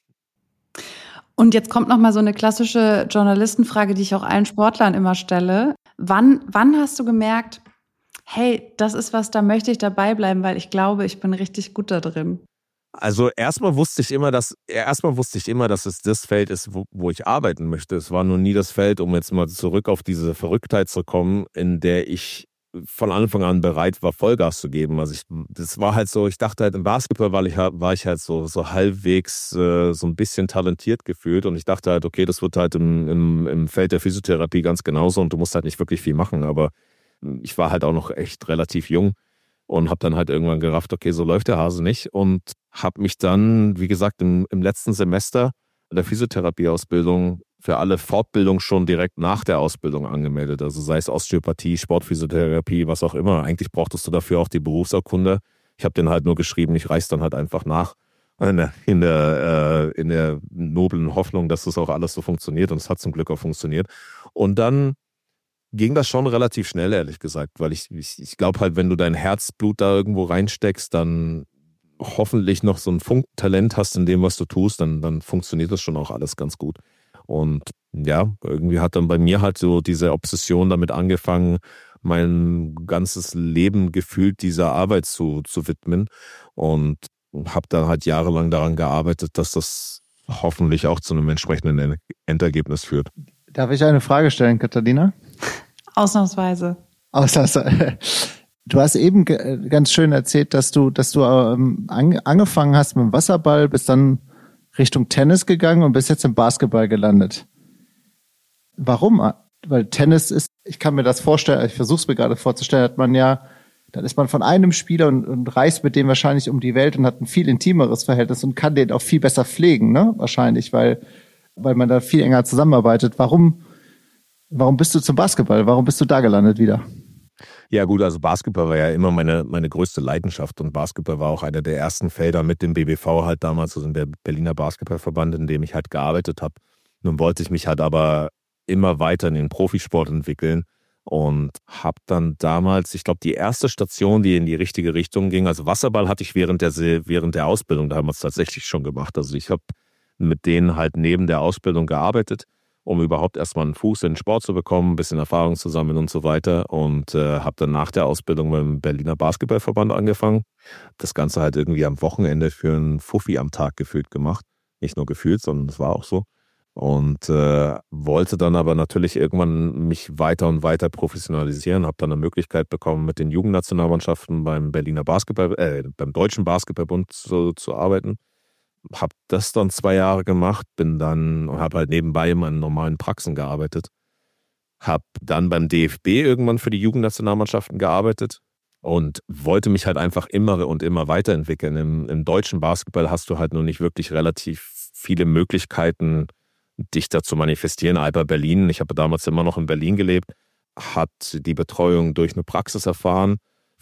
Und jetzt kommt noch mal so eine klassische Journalistenfrage, die ich auch allen Sportlern immer stelle. Wann, wann hast du gemerkt, hey, das ist was, da möchte ich dabei bleiben, weil ich glaube, ich bin richtig gut da drin? Also erstmal wusste ich immer, dass erstmal wusste ich immer, dass es das Feld ist, wo, wo ich arbeiten möchte. Es war nur nie das Feld, um jetzt mal zurück auf diese Verrücktheit zu kommen, in der ich von Anfang an bereit war, Vollgas zu geben. Also ich, das war halt so, ich dachte halt im Basketball war ich, war ich halt so, so halbwegs äh, so ein bisschen talentiert gefühlt und ich dachte halt, okay, das wird halt im, im, im Feld der Physiotherapie ganz genauso und du musst halt nicht wirklich viel machen, aber ich war halt auch noch echt relativ jung und habe dann halt irgendwann gerafft, okay, so läuft der Hase nicht und habe mich dann, wie gesagt, im, im letzten Semester der Physiotherapieausbildung für alle Fortbildungen schon direkt nach der Ausbildung angemeldet. Also sei es Osteopathie, Sportphysiotherapie, was auch immer. Eigentlich brauchtest du dafür auch die Berufsurkunde. Ich habe den halt nur geschrieben, ich reiß dann halt einfach nach. In der, in der, äh, in der noblen Hoffnung, dass das auch alles so funktioniert. Und es hat zum Glück auch funktioniert. Und dann ging das schon relativ schnell, ehrlich gesagt. Weil ich, ich, ich glaube halt, wenn du dein Herzblut da irgendwo reinsteckst, dann hoffentlich noch so ein Funkentalent hast in dem, was du tust, dann, dann funktioniert das schon auch alles ganz gut. Und ja, irgendwie hat dann bei mir halt so diese Obsession damit angefangen, mein ganzes Leben gefühlt dieser Arbeit zu, zu widmen und habe dann halt jahrelang daran gearbeitet, dass das hoffentlich auch zu einem entsprechenden Endergebnis führt. Darf ich eine Frage stellen, Katharina? Ausnahmsweise. Ausnahmsweise. Du hast eben ge- ganz schön erzählt, dass du, dass du ähm, an, angefangen hast mit dem Wasserball, bist dann Richtung Tennis gegangen und bist jetzt im Basketball gelandet. Warum? Weil Tennis ist, ich kann mir das vorstellen, ich versuche es mir gerade vorzustellen, hat man ja, dann ist man von einem Spieler und, und reist mit dem wahrscheinlich um die Welt und hat ein viel intimeres Verhältnis und kann den auch viel besser pflegen, ne? Wahrscheinlich, weil, weil man da viel enger zusammenarbeitet. Warum, warum bist du zum Basketball? Warum bist du da gelandet wieder? Ja gut, also Basketball war ja immer meine, meine größte Leidenschaft und Basketball war auch einer der ersten Felder mit dem B B V halt damals, also in der Berliner Basketballverband, in dem ich halt gearbeitet habe. Nun wollte ich mich halt aber immer weiter in den Profisport entwickeln und habe dann damals, ich glaube, die erste Station, die in die richtige Richtung ging, also Wasserball hatte ich während der, während der Ausbildung damals tatsächlich schon gemacht. Also ich habe mit denen halt neben der Ausbildung gearbeitet, um überhaupt erstmal einen Fuß in den Sport zu bekommen, ein bisschen Erfahrung zu sammeln und so weiter. Und äh, habe dann nach der Ausbildung beim Berliner Basketballverband angefangen. Das Ganze halt irgendwie am Wochenende für einen Fuffi am Tag gefühlt gemacht. Nicht nur gefühlt, sondern es war auch so. Und äh, wollte dann aber natürlich irgendwann mich weiter und weiter professionalisieren. Habe dann eine Möglichkeit bekommen, mit den Jugendnationalmannschaften beim Berliner Basketball, äh, beim Deutschen Basketballbund zu, zu arbeiten. Habe das dann zwei Jahre gemacht, bin dann und habe halt nebenbei in meinen normalen Praxen gearbeitet. Habe dann beim D F B irgendwann für die Jugendnationalmannschaften gearbeitet und wollte mich halt einfach immer und immer weiterentwickeln. Im, im deutschen Basketball hast du halt noch nicht wirklich relativ viele Möglichkeiten, dich da zu manifestieren. Alba Berlin, ich habe damals immer noch in Berlin gelebt, hat die Betreuung durch eine Praxis erfahren.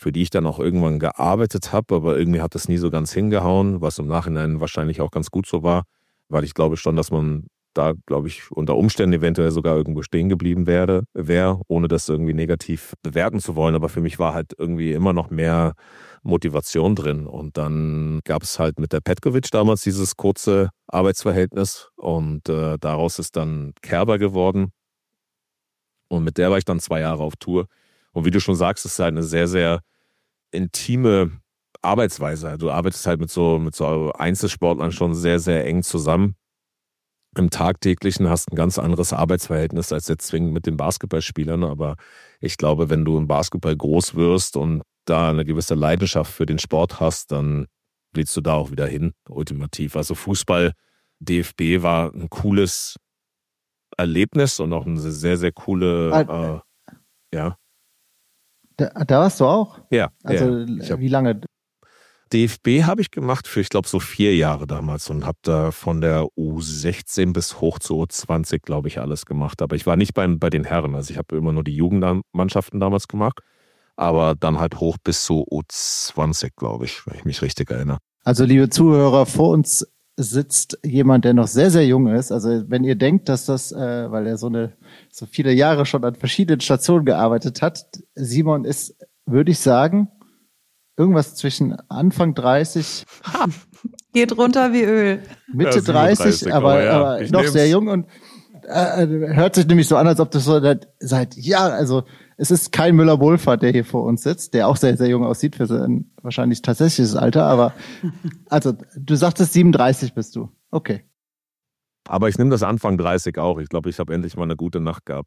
für die ich dann auch irgendwann gearbeitet habe, aber irgendwie hat das nie so ganz hingehauen, was im Nachhinein wahrscheinlich auch ganz gut so war, weil ich glaube schon, dass man da, glaube ich, unter Umständen eventuell sogar irgendwo stehen geblieben wäre, wäre, ohne das irgendwie negativ bewerten zu wollen. Aber für mich war halt irgendwie immer noch mehr Motivation drin. Und dann gab es halt mit der Petkovic damals dieses kurze Arbeitsverhältnis und äh, daraus ist dann Kerber geworden. Und mit der war ich dann zwei Jahre auf Tour. Und wie du schon sagst, ist es halt eine sehr, sehr intime Arbeitsweise. Du arbeitest halt mit so, mit so Einzelsportlern schon sehr, sehr eng zusammen. Im Tagtäglichen hast ein ganz anderes Arbeitsverhältnis als jetzt zwingend mit den Basketballspielern. Aber ich glaube, wenn du im Basketball groß wirst und da eine gewisse Leidenschaft für den Sport hast, dann willst du da auch wieder hin, ultimativ. Also Fußball, D F B war ein cooles Erlebnis und auch eine sehr, sehr coole, ah, äh, ja. Da, da warst du auch? Ja. Also ja. wie lange? D F B habe ich gemacht für, ich glaube, so vier Jahre damals und habe da von der U sechzehn bis hoch zur U zwanzig, glaube ich, alles gemacht. Aber ich war nicht bei, bei den Herren. Also ich habe immer nur die Jugendmannschaften damals gemacht, aber dann halt hoch bis zur U zwanzig, glaube ich, wenn ich mich richtig erinnere. Also liebe Zuhörer, vor uns sitzt jemand, der noch sehr, sehr jung ist. Also wenn ihr denkt, dass das, äh, weil er so eine so viele Jahre schon an verschiedenen Stationen gearbeitet hat, Simon ist, würde ich sagen, irgendwas zwischen Anfang dreißig. Geht runter wie Öl. Mitte ja, dreißig, aber, aber, ja, aber noch sehr jung und äh, hört sich nämlich so an, als ob das so seit, seit Jahren, also es ist kein Müller-Wohlfahrt, der hier vor uns sitzt, der auch sehr, sehr jung aussieht für sein wahrscheinlich tatsächliches Alter, aber also du sagtest siebenunddreißig bist du. Okay. Aber ich nehme das Anfang dreißig auch. Ich glaube, ich habe endlich mal eine gute Nacht gehabt.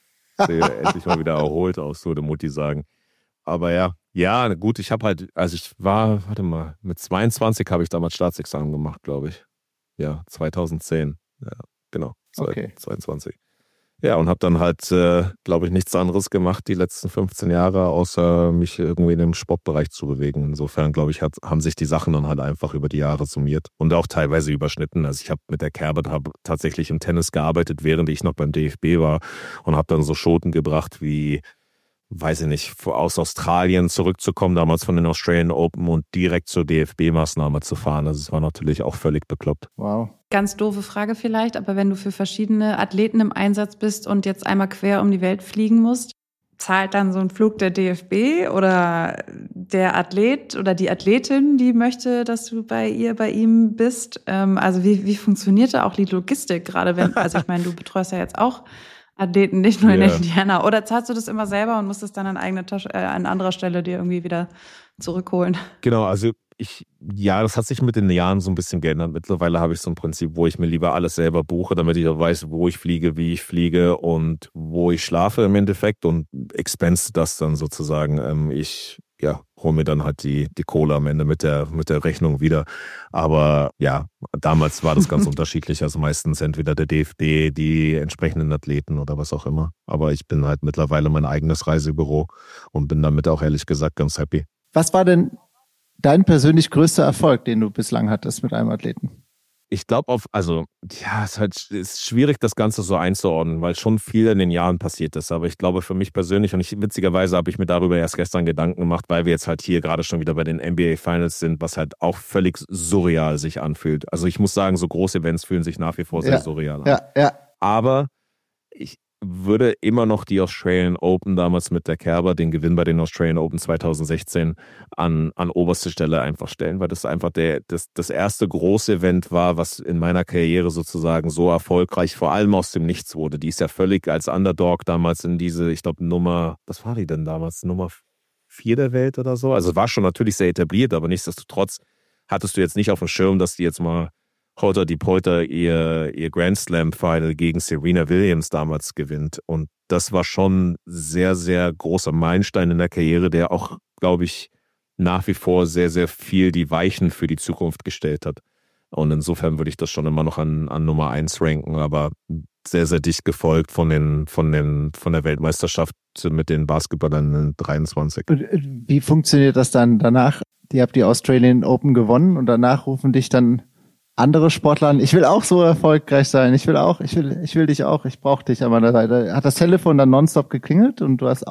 Endlich mal wieder erholt aus, würde Mutti sagen. Aber ja, ja, gut, ich habe halt, also ich war, warte mal, mit zweiundzwanzig habe ich damals Staatsexamen gemacht, glaube ich. Ja, zweitausendzehn. Ja, genau, okay. zweiundzwanzig. Ja, und habe dann halt, äh, glaube ich, nichts anderes gemacht die letzten fünfzehn Jahre, außer mich irgendwie in dem Sportbereich zu bewegen. Insofern, glaube ich, hat, haben sich die Sachen dann halt einfach über die Jahre summiert und auch teilweise überschnitten. Also ich habe mit der Kerber tatsächlich im Tennis gearbeitet, während ich noch beim D F B war und habe dann so Schoten gebracht wie, weiß ich nicht, aus Australien zurückzukommen, damals von den Australian Open und direkt zur D F B-Maßnahme zu fahren. Also es war natürlich auch völlig bekloppt. Wow. Ganz doofe Frage vielleicht, aber wenn du für verschiedene Athleten im Einsatz bist und jetzt einmal quer um die Welt fliegen musst, zahlt dann so ein Flug der D F B oder der Athlet oder die Athletin, die möchte, dass du bei ihr, bei ihm bist? Ähm, also wie, wie funktioniert da auch die Logistik gerade, wenn, also ich meine, du betreust ja jetzt auch Athleten, nicht nur in yeah. Indiana. Oder zahlst du das immer selber und musst es dann an eigener Tasche, äh, an anderer Stelle dir irgendwie wieder zurückholen? Genau, also ich, ja, das hat sich mit den Jahren so ein bisschen geändert. Mittlerweile habe ich so ein Prinzip, wo ich mir lieber alles selber buche, damit ich auch weiß, wo ich fliege, wie ich fliege und wo ich schlafe im Endeffekt und expense das dann sozusagen. Ähm, ich ja, hole mir dann halt die, die Kohle am Ende mit der, mit der Rechnung wieder. Aber ja, damals war das ganz unterschiedlich. Also meistens entweder der D F B, die entsprechenden Athleten oder was auch immer. Aber ich bin halt mittlerweile mein eigenes Reisebüro und bin damit auch ehrlich gesagt ganz happy. Was war denn dein persönlich größter Erfolg, den du bislang hattest mit einem Athleten? Ich glaube auf, also ja, es ist halt ist schwierig, das Ganze so einzuordnen, weil schon viel in den Jahren passiert ist. Aber ich glaube für mich persönlich, und ich, witzigerweise habe ich mir darüber erst gestern Gedanken gemacht, weil wir jetzt halt hier gerade schon wieder bei den N B A Finals sind, was halt auch völlig surreal sich anfühlt. Also ich muss sagen, so große Events fühlen sich nach wie vor sehr ja, surreal an. Ja, ja. Aber ich würde immer noch die Australian Open damals mit der Kerber, den Gewinn bei den Australian Open zweitausendsechzehn, an, an oberste Stelle einfach stellen, weil das einfach der, das, das erste große Event war, was in meiner Karriere sozusagen so erfolgreich vor allem aus dem Nichts wurde. Die ist ja völlig als Underdog damals in diese, ich glaube Nummer, was war die denn damals, Nummer vier der Welt oder so? Also war schon natürlich sehr etabliert, aber nichtsdestotrotz hattest du jetzt nicht auf dem Schirm, dass die jetzt mal Holter die Polter ihr, ihr Grand Slam Final gegen Serena Williams damals gewinnt. Und das war schon sehr, sehr großer Meilenstein in der Karriere, der auch, glaube ich, nach wie vor sehr, sehr viel die Weichen für die Zukunft gestellt hat. Und insofern würde ich das schon immer noch an, an Nummer eins ranken, aber sehr, sehr dicht gefolgt von den, von den, von der Weltmeisterschaft mit den Basketballern in dreiundzwanzig. Wie funktioniert das dann danach? Ihr habt die Australian Open gewonnen und danach rufen dich dann andere Sportler an, ich will auch so erfolgreich sein, ich will auch, ich will, ich will dich auch, ich brauche dich an meiner Seite. Hat das Telefon dann nonstop geklingelt und du hast auch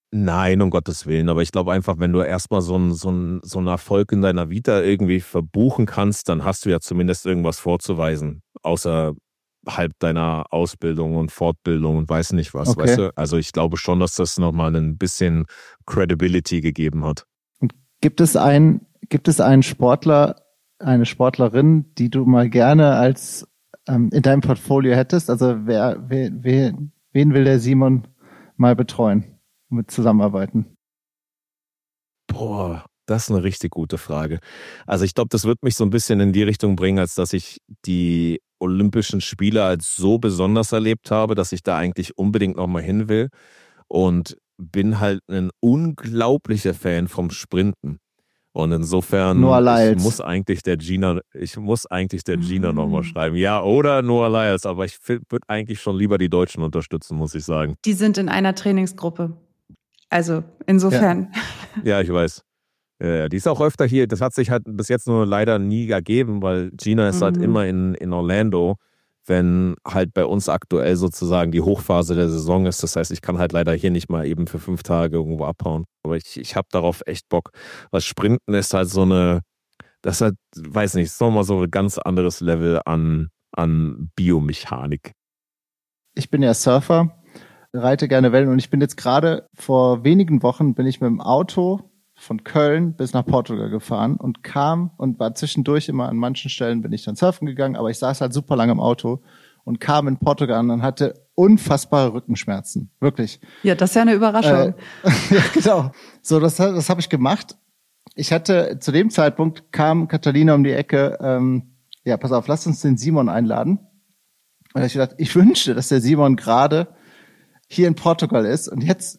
Nein, um Gottes Willen. Aber ich glaube einfach, wenn du erstmal so einen so einen, so einen Erfolg in deiner Vita irgendwie verbuchen kannst, dann hast du ja zumindest irgendwas vorzuweisen. Außerhalb deiner Ausbildung und Fortbildung und weiß nicht was, Okay. weißt du? Also ich glaube schon, dass das nochmal ein bisschen Credibility gegeben hat. Und gibt es einen, gibt es einen Sportler, eine Sportlerin, die du mal gerne als ähm, in deinem Portfolio hättest? Also wer, wer, wer, wen will der Simon mal betreuen, mit zusammenarbeiten? Boah, das ist eine richtig gute Frage. Also ich glaube, das wird mich so ein bisschen in die Richtung bringen, als dass ich die Olympischen Spiele als so besonders erlebt habe, dass ich da eigentlich unbedingt nochmal hin will und bin halt ein unglaublicher Fan vom Sprinten. Und insofern, Noah ich Lyles. muss eigentlich der Gina, ich muss eigentlich der Gina Mhm. nochmal schreiben. Ja, oder Noah Lyles, aber ich würde eigentlich schon lieber die Deutschen unterstützen, muss ich sagen. Die sind in einer Trainingsgruppe. Also insofern. Ja, ich weiß. Ja, die ist auch öfter hier. Das hat sich halt bis jetzt nur leider nie ergeben, weil Gina ist halt Mhm. immer in, in Orlando, wenn halt bei uns aktuell sozusagen die Hochphase der Saison ist. Das heißt, ich kann halt leider hier nicht mal eben für fünf Tage irgendwo abhauen. Aber ich, ich habe darauf echt Bock. Weil Sprinten ist halt so eine, das ist halt, weiß nicht, ist nochmal so ein ganz anderes Level an, an Biomechanik. Ich bin ja Surfer, reite gerne Wellen und ich bin jetzt gerade vor wenigen Wochen bin ich mit dem Auto von Köln bis nach Portugal gefahren und kam und war zwischendurch immer an manchen Stellen bin ich dann surfen gegangen, aber ich saß halt super lange im Auto und kam in Portugal an und hatte unfassbare Rückenschmerzen. Wirklich. Ja, das ist ja eine Überraschung. Äh, ja, genau. So, das, das habe ich gemacht. Ich hatte, zu dem Zeitpunkt kam Catalina um die Ecke, ähm, ja, pass auf, lass uns den Simon einladen. Und ich dachte, ich wünschte, dass der Simon gerade hier in Portugal ist und jetzt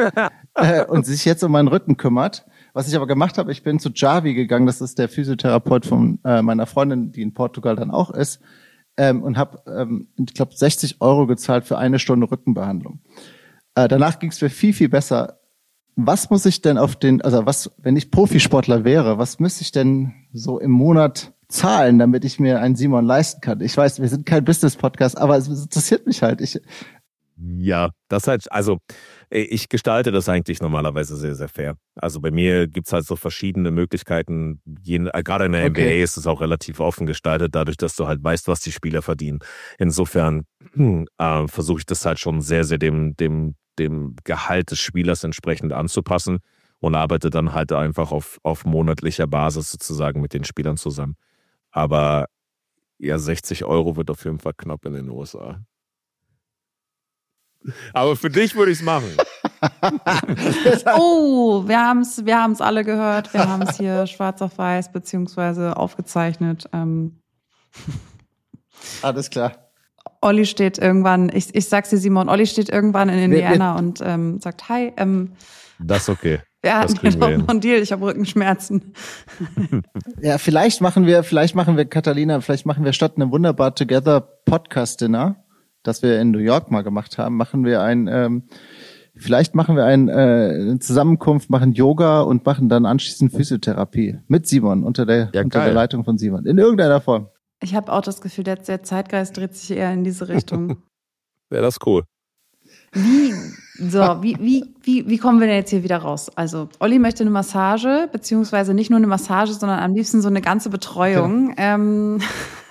äh, und sich jetzt um meinen Rücken kümmert. Was ich aber gemacht habe, ich bin zu Javi gegangen, das ist der Physiotherapeut von äh, meiner Freundin, die in Portugal dann auch ist, ähm, und habe, ähm, ich glaube, sechzig Euro gezahlt für eine Stunde Rückenbehandlung. Äh, danach ging es mir viel, viel besser. Was muss ich denn auf den, also was, wenn ich Profisportler wäre, was müsste ich denn so im Monat zahlen, damit ich mir einen Simon leisten kann? Ich weiß, wir sind kein Business-Podcast, aber es interessiert mich halt. Ich, Ja, das halt, also ich gestalte das eigentlich normalerweise sehr, sehr fair. Also bei mir gibt's halt so verschiedene Möglichkeiten. Je, gerade in der Okay. N B A ist es auch relativ offen gestaltet, dadurch, dass du halt weißt, was die Spieler verdienen. Insofern äh, versuche ich das halt schon sehr, sehr dem, dem, dem Gehalt des Spielers entsprechend anzupassen und arbeite dann halt einfach auf, auf monatlicher Basis sozusagen mit den Spielern zusammen. Aber ja, sechzig Euro wird auf jeden Fall knapp in den U S A. Aber für dich würde ich es machen. Oh, wir haben es wir haben's alle gehört. Wir haben es hier schwarz auf weiß beziehungsweise aufgezeichnet. Ähm, alles klar. Olli steht irgendwann, ich, ich sag's dir, Simon, Olli steht irgendwann in Wir- Indiana und ähm, sagt, hi, ähm, Das ist okay. wir Das hatten kriegen hier wir noch hin. einen Deal, ich habe Rückenschmerzen. Ja, vielleicht machen wir, vielleicht machen wir, Catalina, vielleicht machen wir statt einem Wunderbar Together Podcast-Dinner, das wir in New York mal gemacht haben, machen wir ein, ähm, vielleicht machen wir ein, äh, eine Zusammenkunft, machen Yoga und machen dann anschließend Physiotherapie mit Simon, unter der, Ja, unter geil. der Leitung von Simon. In irgendeiner Form. Ich habe auch das Gefühl, der, der Zeitgeist dreht sich eher in diese Richtung. Ja, das ist cool. Wie, so, wie, wie, wie, wie kommen wir denn jetzt hier wieder raus? Also, Olli möchte eine Massage, beziehungsweise nicht nur eine Massage, sondern am liebsten so eine ganze Betreuung. Ähm,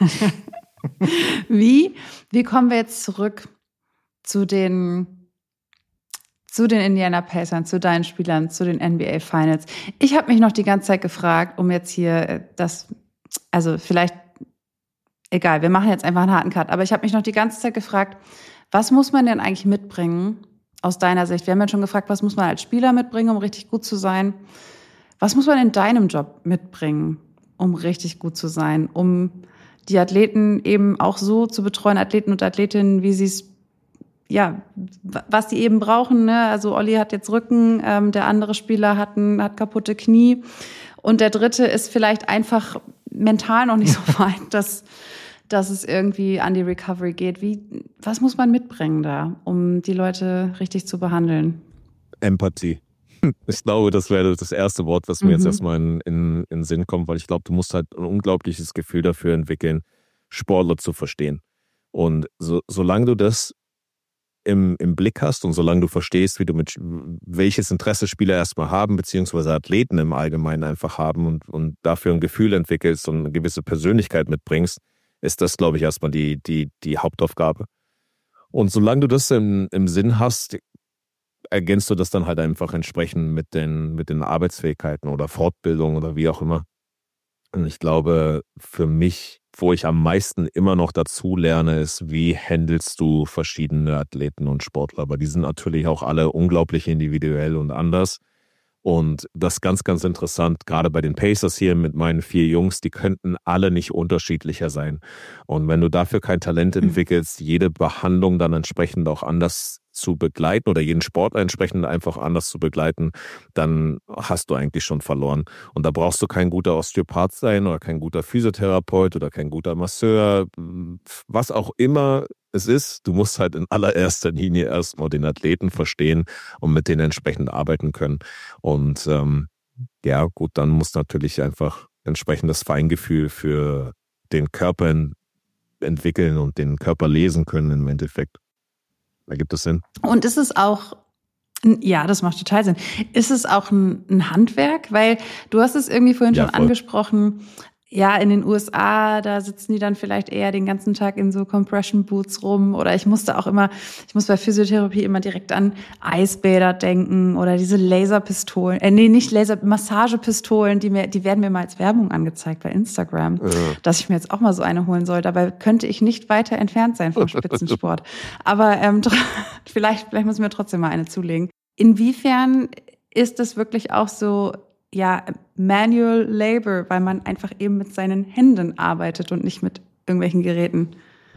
wie, wie kommen wir jetzt zurück zu den, zu den Indiana Pacers, zu deinen Spielern, zu den N B A Finals? Ich habe mich noch die ganze Zeit gefragt, um jetzt hier äh, das, also vielleicht, egal, wir machen jetzt einfach einen harten Cut, aber ich habe mich noch die ganze Zeit gefragt, was muss man denn eigentlich mitbringen aus deiner Sicht? Wir haben ja schon gefragt, was muss man als Spieler mitbringen, um richtig gut zu sein? Was muss man in deinem Job mitbringen, um richtig gut zu sein, um die Athleten eben auch so zu betreuen, Athleten und Athletinnen, wie sie es, ja, was die eben brauchen, ne? Also Olli hat jetzt Rücken, ähm, der andere Spieler hat, ein, hat kaputte Knie und der dritte ist vielleicht einfach mental noch nicht so weit, dass dass es irgendwie an die Recovery geht. Wie, was muss man mitbringen da, um die Leute richtig zu behandeln? Empathie. Ich glaube, das wäre das erste Wort, was mir Mhm. jetzt erstmal in, in, in den Sinn kommt, weil ich glaube, du musst halt ein unglaubliches Gefühl dafür entwickeln, Sportler zu verstehen. Und so, solange du das im, im Blick hast und solange du verstehst, wie du mit welches Interesse Spieler erstmal haben, beziehungsweise Athleten im Allgemeinen einfach haben und, und dafür ein Gefühl entwickelst und eine gewisse Persönlichkeit mitbringst, ist das, glaube ich, erstmal die, die, die Hauptaufgabe. Und solange du das im, im Sinn hast, ergänzt du das dann halt einfach entsprechend mit den, mit den Arbeitsfähigkeiten oder Fortbildung oder wie auch immer. Und ich glaube, für mich, wo ich am meisten immer noch dazu lerne, ist, wie handelst du verschiedene Athleten und Sportler. Aber die sind natürlich auch alle unglaublich individuell und anders. Und das ist ganz, ganz interessant, gerade bei den Pacers hier mit meinen vier Jungs, die könnten alle nicht unterschiedlicher sein. Und wenn du dafür kein Talent entwickelst, jede Behandlung dann entsprechend auch anders zu begleiten oder jeden Sportler entsprechend einfach anders zu begleiten, dann hast du eigentlich schon verloren. Und da brauchst du kein guter Osteopath sein oder kein guter Physiotherapeut oder kein guter Masseur, was auch immer es ist. Du musst halt in allererster Linie erstmal den Athleten verstehen und mit denen entsprechend arbeiten können. Und ähm, ja, gut, dann muss natürlich einfach entsprechendes Feingefühl für den Körper entwickeln und den Körper lesen können im Endeffekt. Ergibt das Sinn? Und ist es auch, ja, das macht total Sinn. Ist es auch ein, ein Handwerk? Weil du hast es irgendwie vorhin ja, schon voll. angesprochen, ja, in den U S A, da sitzen die dann vielleicht eher den ganzen Tag in so Compression Boots rum. Oder ich musste auch immer, ich muss bei Physiotherapie immer direkt an Eisbäder denken oder diese Laserpistolen, äh, nee, nicht Laser, Massagepistolen, die mir, die werden mir mal als Werbung angezeigt bei Instagram, ja. dass ich mir jetzt auch mal so eine holen soll. Dabei könnte ich nicht weiter entfernt sein vom Spitzensport. Aber ähm, vielleicht, vielleicht muss ich mir trotzdem mal eine zulegen. Inwiefern ist das wirklich auch so, ja, Manual Labor, weil man einfach eben mit seinen Händen arbeitet und nicht mit irgendwelchen Geräten?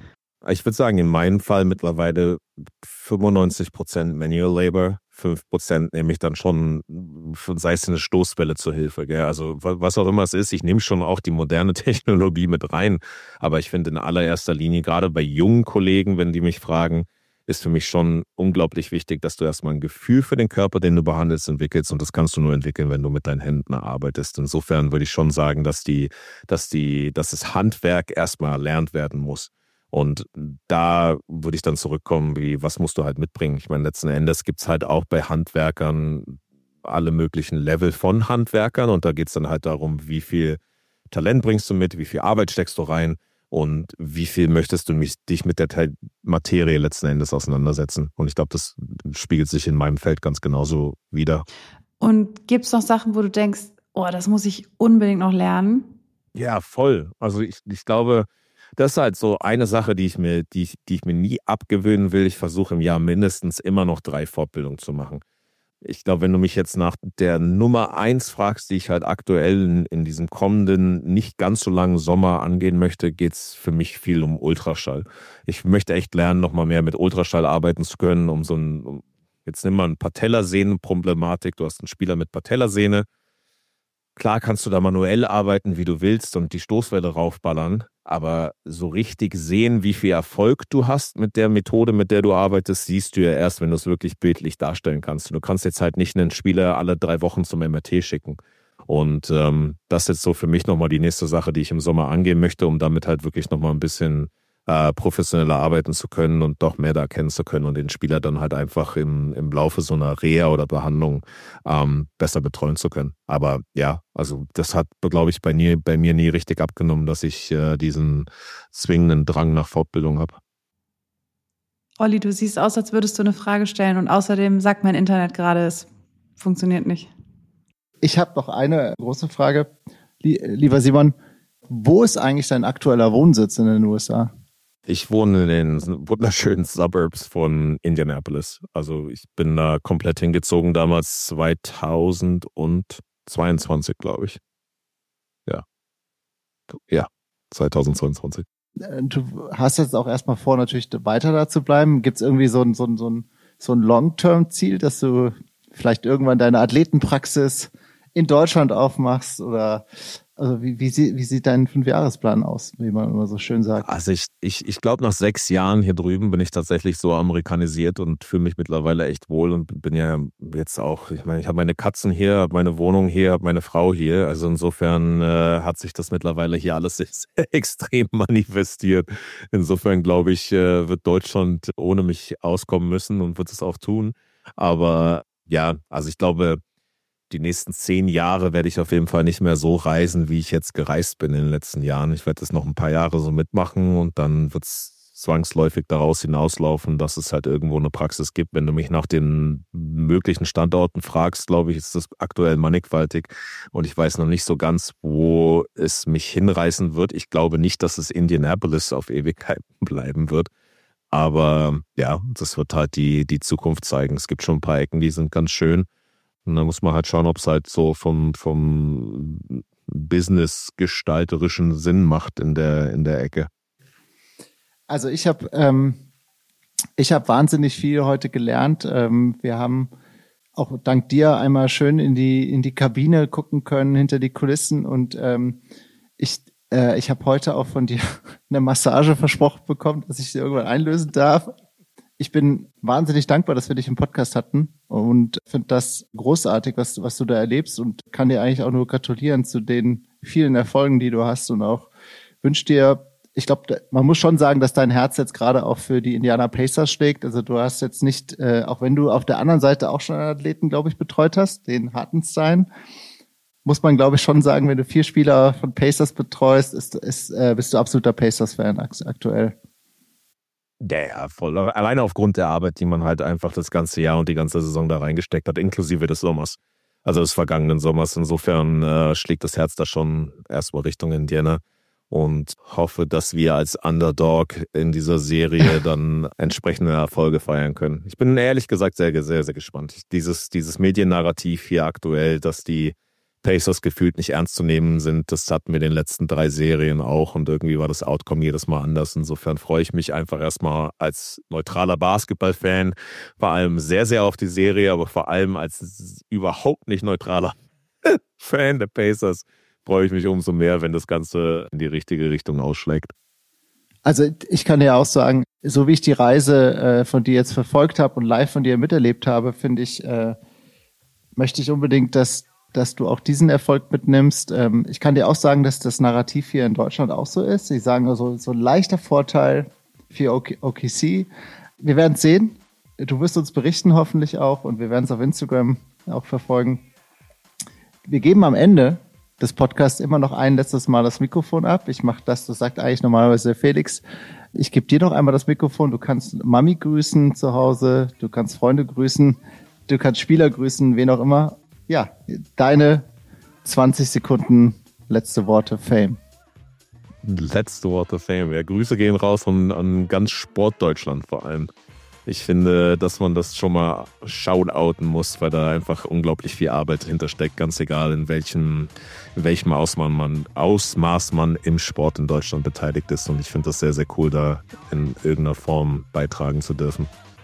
Ich würde sagen, in meinem Fall mittlerweile fünfundneunzig Prozent Manual Labor, fünf Prozent nehme ich dann schon, sei es eine Stoßwelle zur Hilfe. Gell? Also was auch immer es ist, ich nehme schon auch die moderne Technologie mit rein. Aber ich finde in allererster Linie, gerade bei jungen Kollegen, wenn die mich fragen, ist für mich schon unglaublich wichtig, dass du erstmal ein Gefühl für den Körper, den du behandelst, entwickelst. Und das kannst du nur entwickeln, wenn du mit deinen Händen arbeitest. Insofern würde ich schon sagen, dass die, dass die, dass das Handwerk erstmal erlernt werden muss. Und da würde ich dann zurückkommen, wie, was musst du halt mitbringen? Ich meine, letzten Endes gibt es halt auch bei Handwerkern alle möglichen Level von Handwerkern. Und da geht es dann halt darum, wie viel Talent bringst du mit, wie viel Arbeit steckst du rein. Und wie viel möchtest du mich, dich mit der Materie letzten Endes auseinandersetzen? Und ich glaube, das spiegelt sich in meinem Feld ganz genauso wider. Und gibt es noch Sachen, wo du denkst, oh, das muss ich unbedingt noch lernen? Ja, voll. Also ich, ich glaube, das ist halt so eine Sache, die ich mir, die ich, die ich mir nie abgewöhnen will. Ich versuche im Jahr mindestens immer noch drei Fortbildungen zu machen. Ich glaube, wenn du mich jetzt nach der Nummer eins fragst, die ich halt aktuell in, in diesem kommenden, nicht ganz so langen Sommer angehen möchte, geht es für mich viel um Ultraschall. Ich möchte echt lernen, nochmal mehr mit Ultraschall arbeiten zu können, um so ein, um, jetzt nimm mal eine Patellasehnenproblematik. Du hast einen Spieler mit Patellasehne. Klar kannst du da manuell arbeiten, wie du willst und die Stoßwelle raufballern, aber so richtig sehen, wie viel Erfolg du hast mit der Methode, mit der du arbeitest, siehst du ja erst, wenn du es wirklich bildlich darstellen kannst. Du kannst jetzt halt nicht einen Spieler alle drei Wochen zum M R T schicken. Und ähm, das ist jetzt so für mich nochmal die nächste Sache, die ich im Sommer angehen möchte, um damit halt wirklich nochmal ein bisschen äh, professioneller arbeiten zu können und doch mehr da erkennen zu können und den Spieler dann halt einfach im, im Laufe so einer Reha oder Behandlung ähm, besser betreuen zu können. Aber ja, also das hat, glaube ich, bei mir, bei mir nie richtig abgenommen, dass ich äh, diesen zwingenden Drang nach Fortbildung habe. Olli, du siehst aus, als würdest du eine Frage stellen und außerdem sagt mein Internet gerade, es funktioniert nicht. Ich habe noch eine große Frage. Lieber Simon, wo ist eigentlich dein aktueller Wohnsitz in den U S A? Ich wohne in den wunderschönen Suburbs von Indianapolis. Also ich bin da komplett hingezogen, damals zweitausendzweiundzwanzig, glaube ich. Ja. Ja, zweitausendzweiundzwanzig. Du hast jetzt auch erstmal vor, natürlich weiter da zu bleiben. Gibt es irgendwie so ein, so ein, so ein, so ein Long-Term-Ziel, dass du vielleicht irgendwann deine Athletenpraxis in Deutschland aufmachst oder also wie, wie, sieht, wie sieht dein Fünfjahresplan aus, wie man immer so schön sagt? Also ich, ich, ich glaube, nach sechs Jahren hier drüben bin ich tatsächlich so amerikanisiert und fühle mich mittlerweile echt wohl und bin ja jetzt auch, ich meine, ich habe meine Katzen hier, habe meine Wohnung hier, habe meine Frau hier. Also insofern äh, hat sich das mittlerweile hier alles sehr extrem manifestiert. Insofern glaube ich, äh, wird Deutschland ohne mich auskommen müssen und wird es auch tun. Aber ja, also ich glaube, die nächsten zehn Jahre werde ich auf jeden Fall nicht mehr so reisen, wie ich jetzt gereist bin in den letzten Jahren. Ich werde das noch ein paar Jahre so mitmachen und dann wird es zwangsläufig daraus hinauslaufen, dass es halt irgendwo eine Praxis gibt. Wenn du mich nach den möglichen Standorten fragst, glaube ich, ist das aktuell mannigfaltig und ich weiß noch nicht so ganz, wo es mich hinreißen wird. Ich glaube nicht, dass es Indianapolis auf Ewigkeit bleiben wird. Aber ja, das wird halt die, die Zukunft zeigen. Es gibt schon ein paar Ecken, die sind ganz schön. Und dann muss man halt schauen, ob es halt so vom, vom business-gestalterischen Sinn macht in der, in der Ecke. Also ich habe ähm, ich habe wahnsinnig viel heute gelernt. Ähm, wir haben auch dank dir einmal schön in die in die Kabine gucken können, hinter die Kulissen. Und ähm, ich äh, ich habe heute auch von dir eine Massage versprochen bekommen, dass ich sie irgendwann einlösen darf. Ich bin wahnsinnig dankbar, dass wir dich im Podcast hatten und finde das großartig, was, was du da erlebst und kann dir eigentlich auch nur gratulieren zu den vielen Erfolgen, die du hast und auch wünsche dir, ich glaube, man muss schon sagen, dass dein Herz jetzt gerade auch für die Indiana Pacers schlägt. Also du hast jetzt nicht, äh, auch wenn du auf der anderen Seite auch schon einen Athleten, glaube ich, betreut hast, den Hartenstein, muss man, glaube ich, schon sagen, wenn du vier Spieler von Pacers betreust, ist, ist, äh, bist du absoluter Pacers-Fan aktuell. Ja, ja, voll. Alleine aufgrund der Arbeit, die man halt einfach das ganze Jahr und die ganze Saison da reingesteckt hat, inklusive des Sommers. Also des vergangenen Sommers. Insofern äh, schlägt das Herz da schon erstmal Richtung Indiana und hoffe, dass wir als Underdog in dieser Serie dann entsprechende Erfolge feiern können. Ich bin ehrlich gesagt sehr, sehr, sehr gespannt. Dieses, dieses Mediennarrativ hier aktuell, dass die Pacers gefühlt nicht ernst zu nehmen sind, das hatten wir in den letzten drei Serien auch und irgendwie war das Outcome jedes Mal anders. Insofern freue ich mich einfach erstmal als neutraler Basketballfan vor allem sehr, sehr auf die Serie, aber vor allem als überhaupt nicht neutraler Fan der Pacers freue ich mich umso mehr, wenn das Ganze in die richtige Richtung ausschlägt. Also ich kann ja auch sagen, so wie ich die Reise äh, von dir jetzt verfolgt habe und live von dir miterlebt habe, finde ich, äh, möchte ich unbedingt, dass dass du auch diesen Erfolg mitnimmst. Ähm, ich kann dir auch sagen, dass das Narrativ hier in Deutschland auch so ist. Sie sagen also so ein leichter Vorteil für O K C. Wir werden es sehen. Du wirst uns berichten hoffentlich auch und wir werden es auf Instagram auch verfolgen. Wir geben am Ende des Podcasts immer noch ein letztes Mal das Mikrofon ab. Ich mache das, das sagt eigentlich normalerweise der Felix. Ich gebe dir noch einmal das Mikrofon. Du kannst Mami grüßen zu Hause, du kannst Freunde grüßen, du kannst Spieler grüßen, wen auch immer. Ja, deine zwanzig Sekunden letzte Worte Fame. Letzte Worte Fame. Ja, Grüße gehen raus an, an ganz Sportdeutschland vor allem. Ich finde, dass man das schon mal shoutouten muss, weil da einfach unglaublich viel Arbeit hintersteckt, ganz egal in welchem, in welchem Ausmaß man, Ausmaß man im Sport in Deutschland beteiligt ist. Und ich finde das sehr, sehr cool, da in irgendeiner Form beitragen zu dürfen.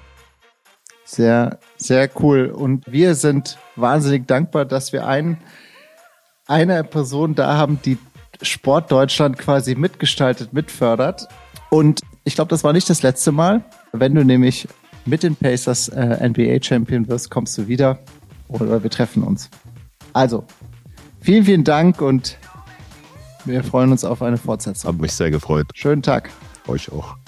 Sehr, sehr cool. Und wir sind wahnsinnig dankbar, dass wir einen, eine Person da haben, die Sport Deutschland quasi mitgestaltet, mitfördert. Und ich glaube, das war nicht das letzte Mal. Wenn du nämlich mit den Pacers äh, N B A-Champion wirst, kommst du wieder oder wir treffen uns. Also, vielen, vielen Dank und wir freuen uns auf eine Fortsetzung. Hat mich sehr gefreut. Schönen Tag. Euch auch.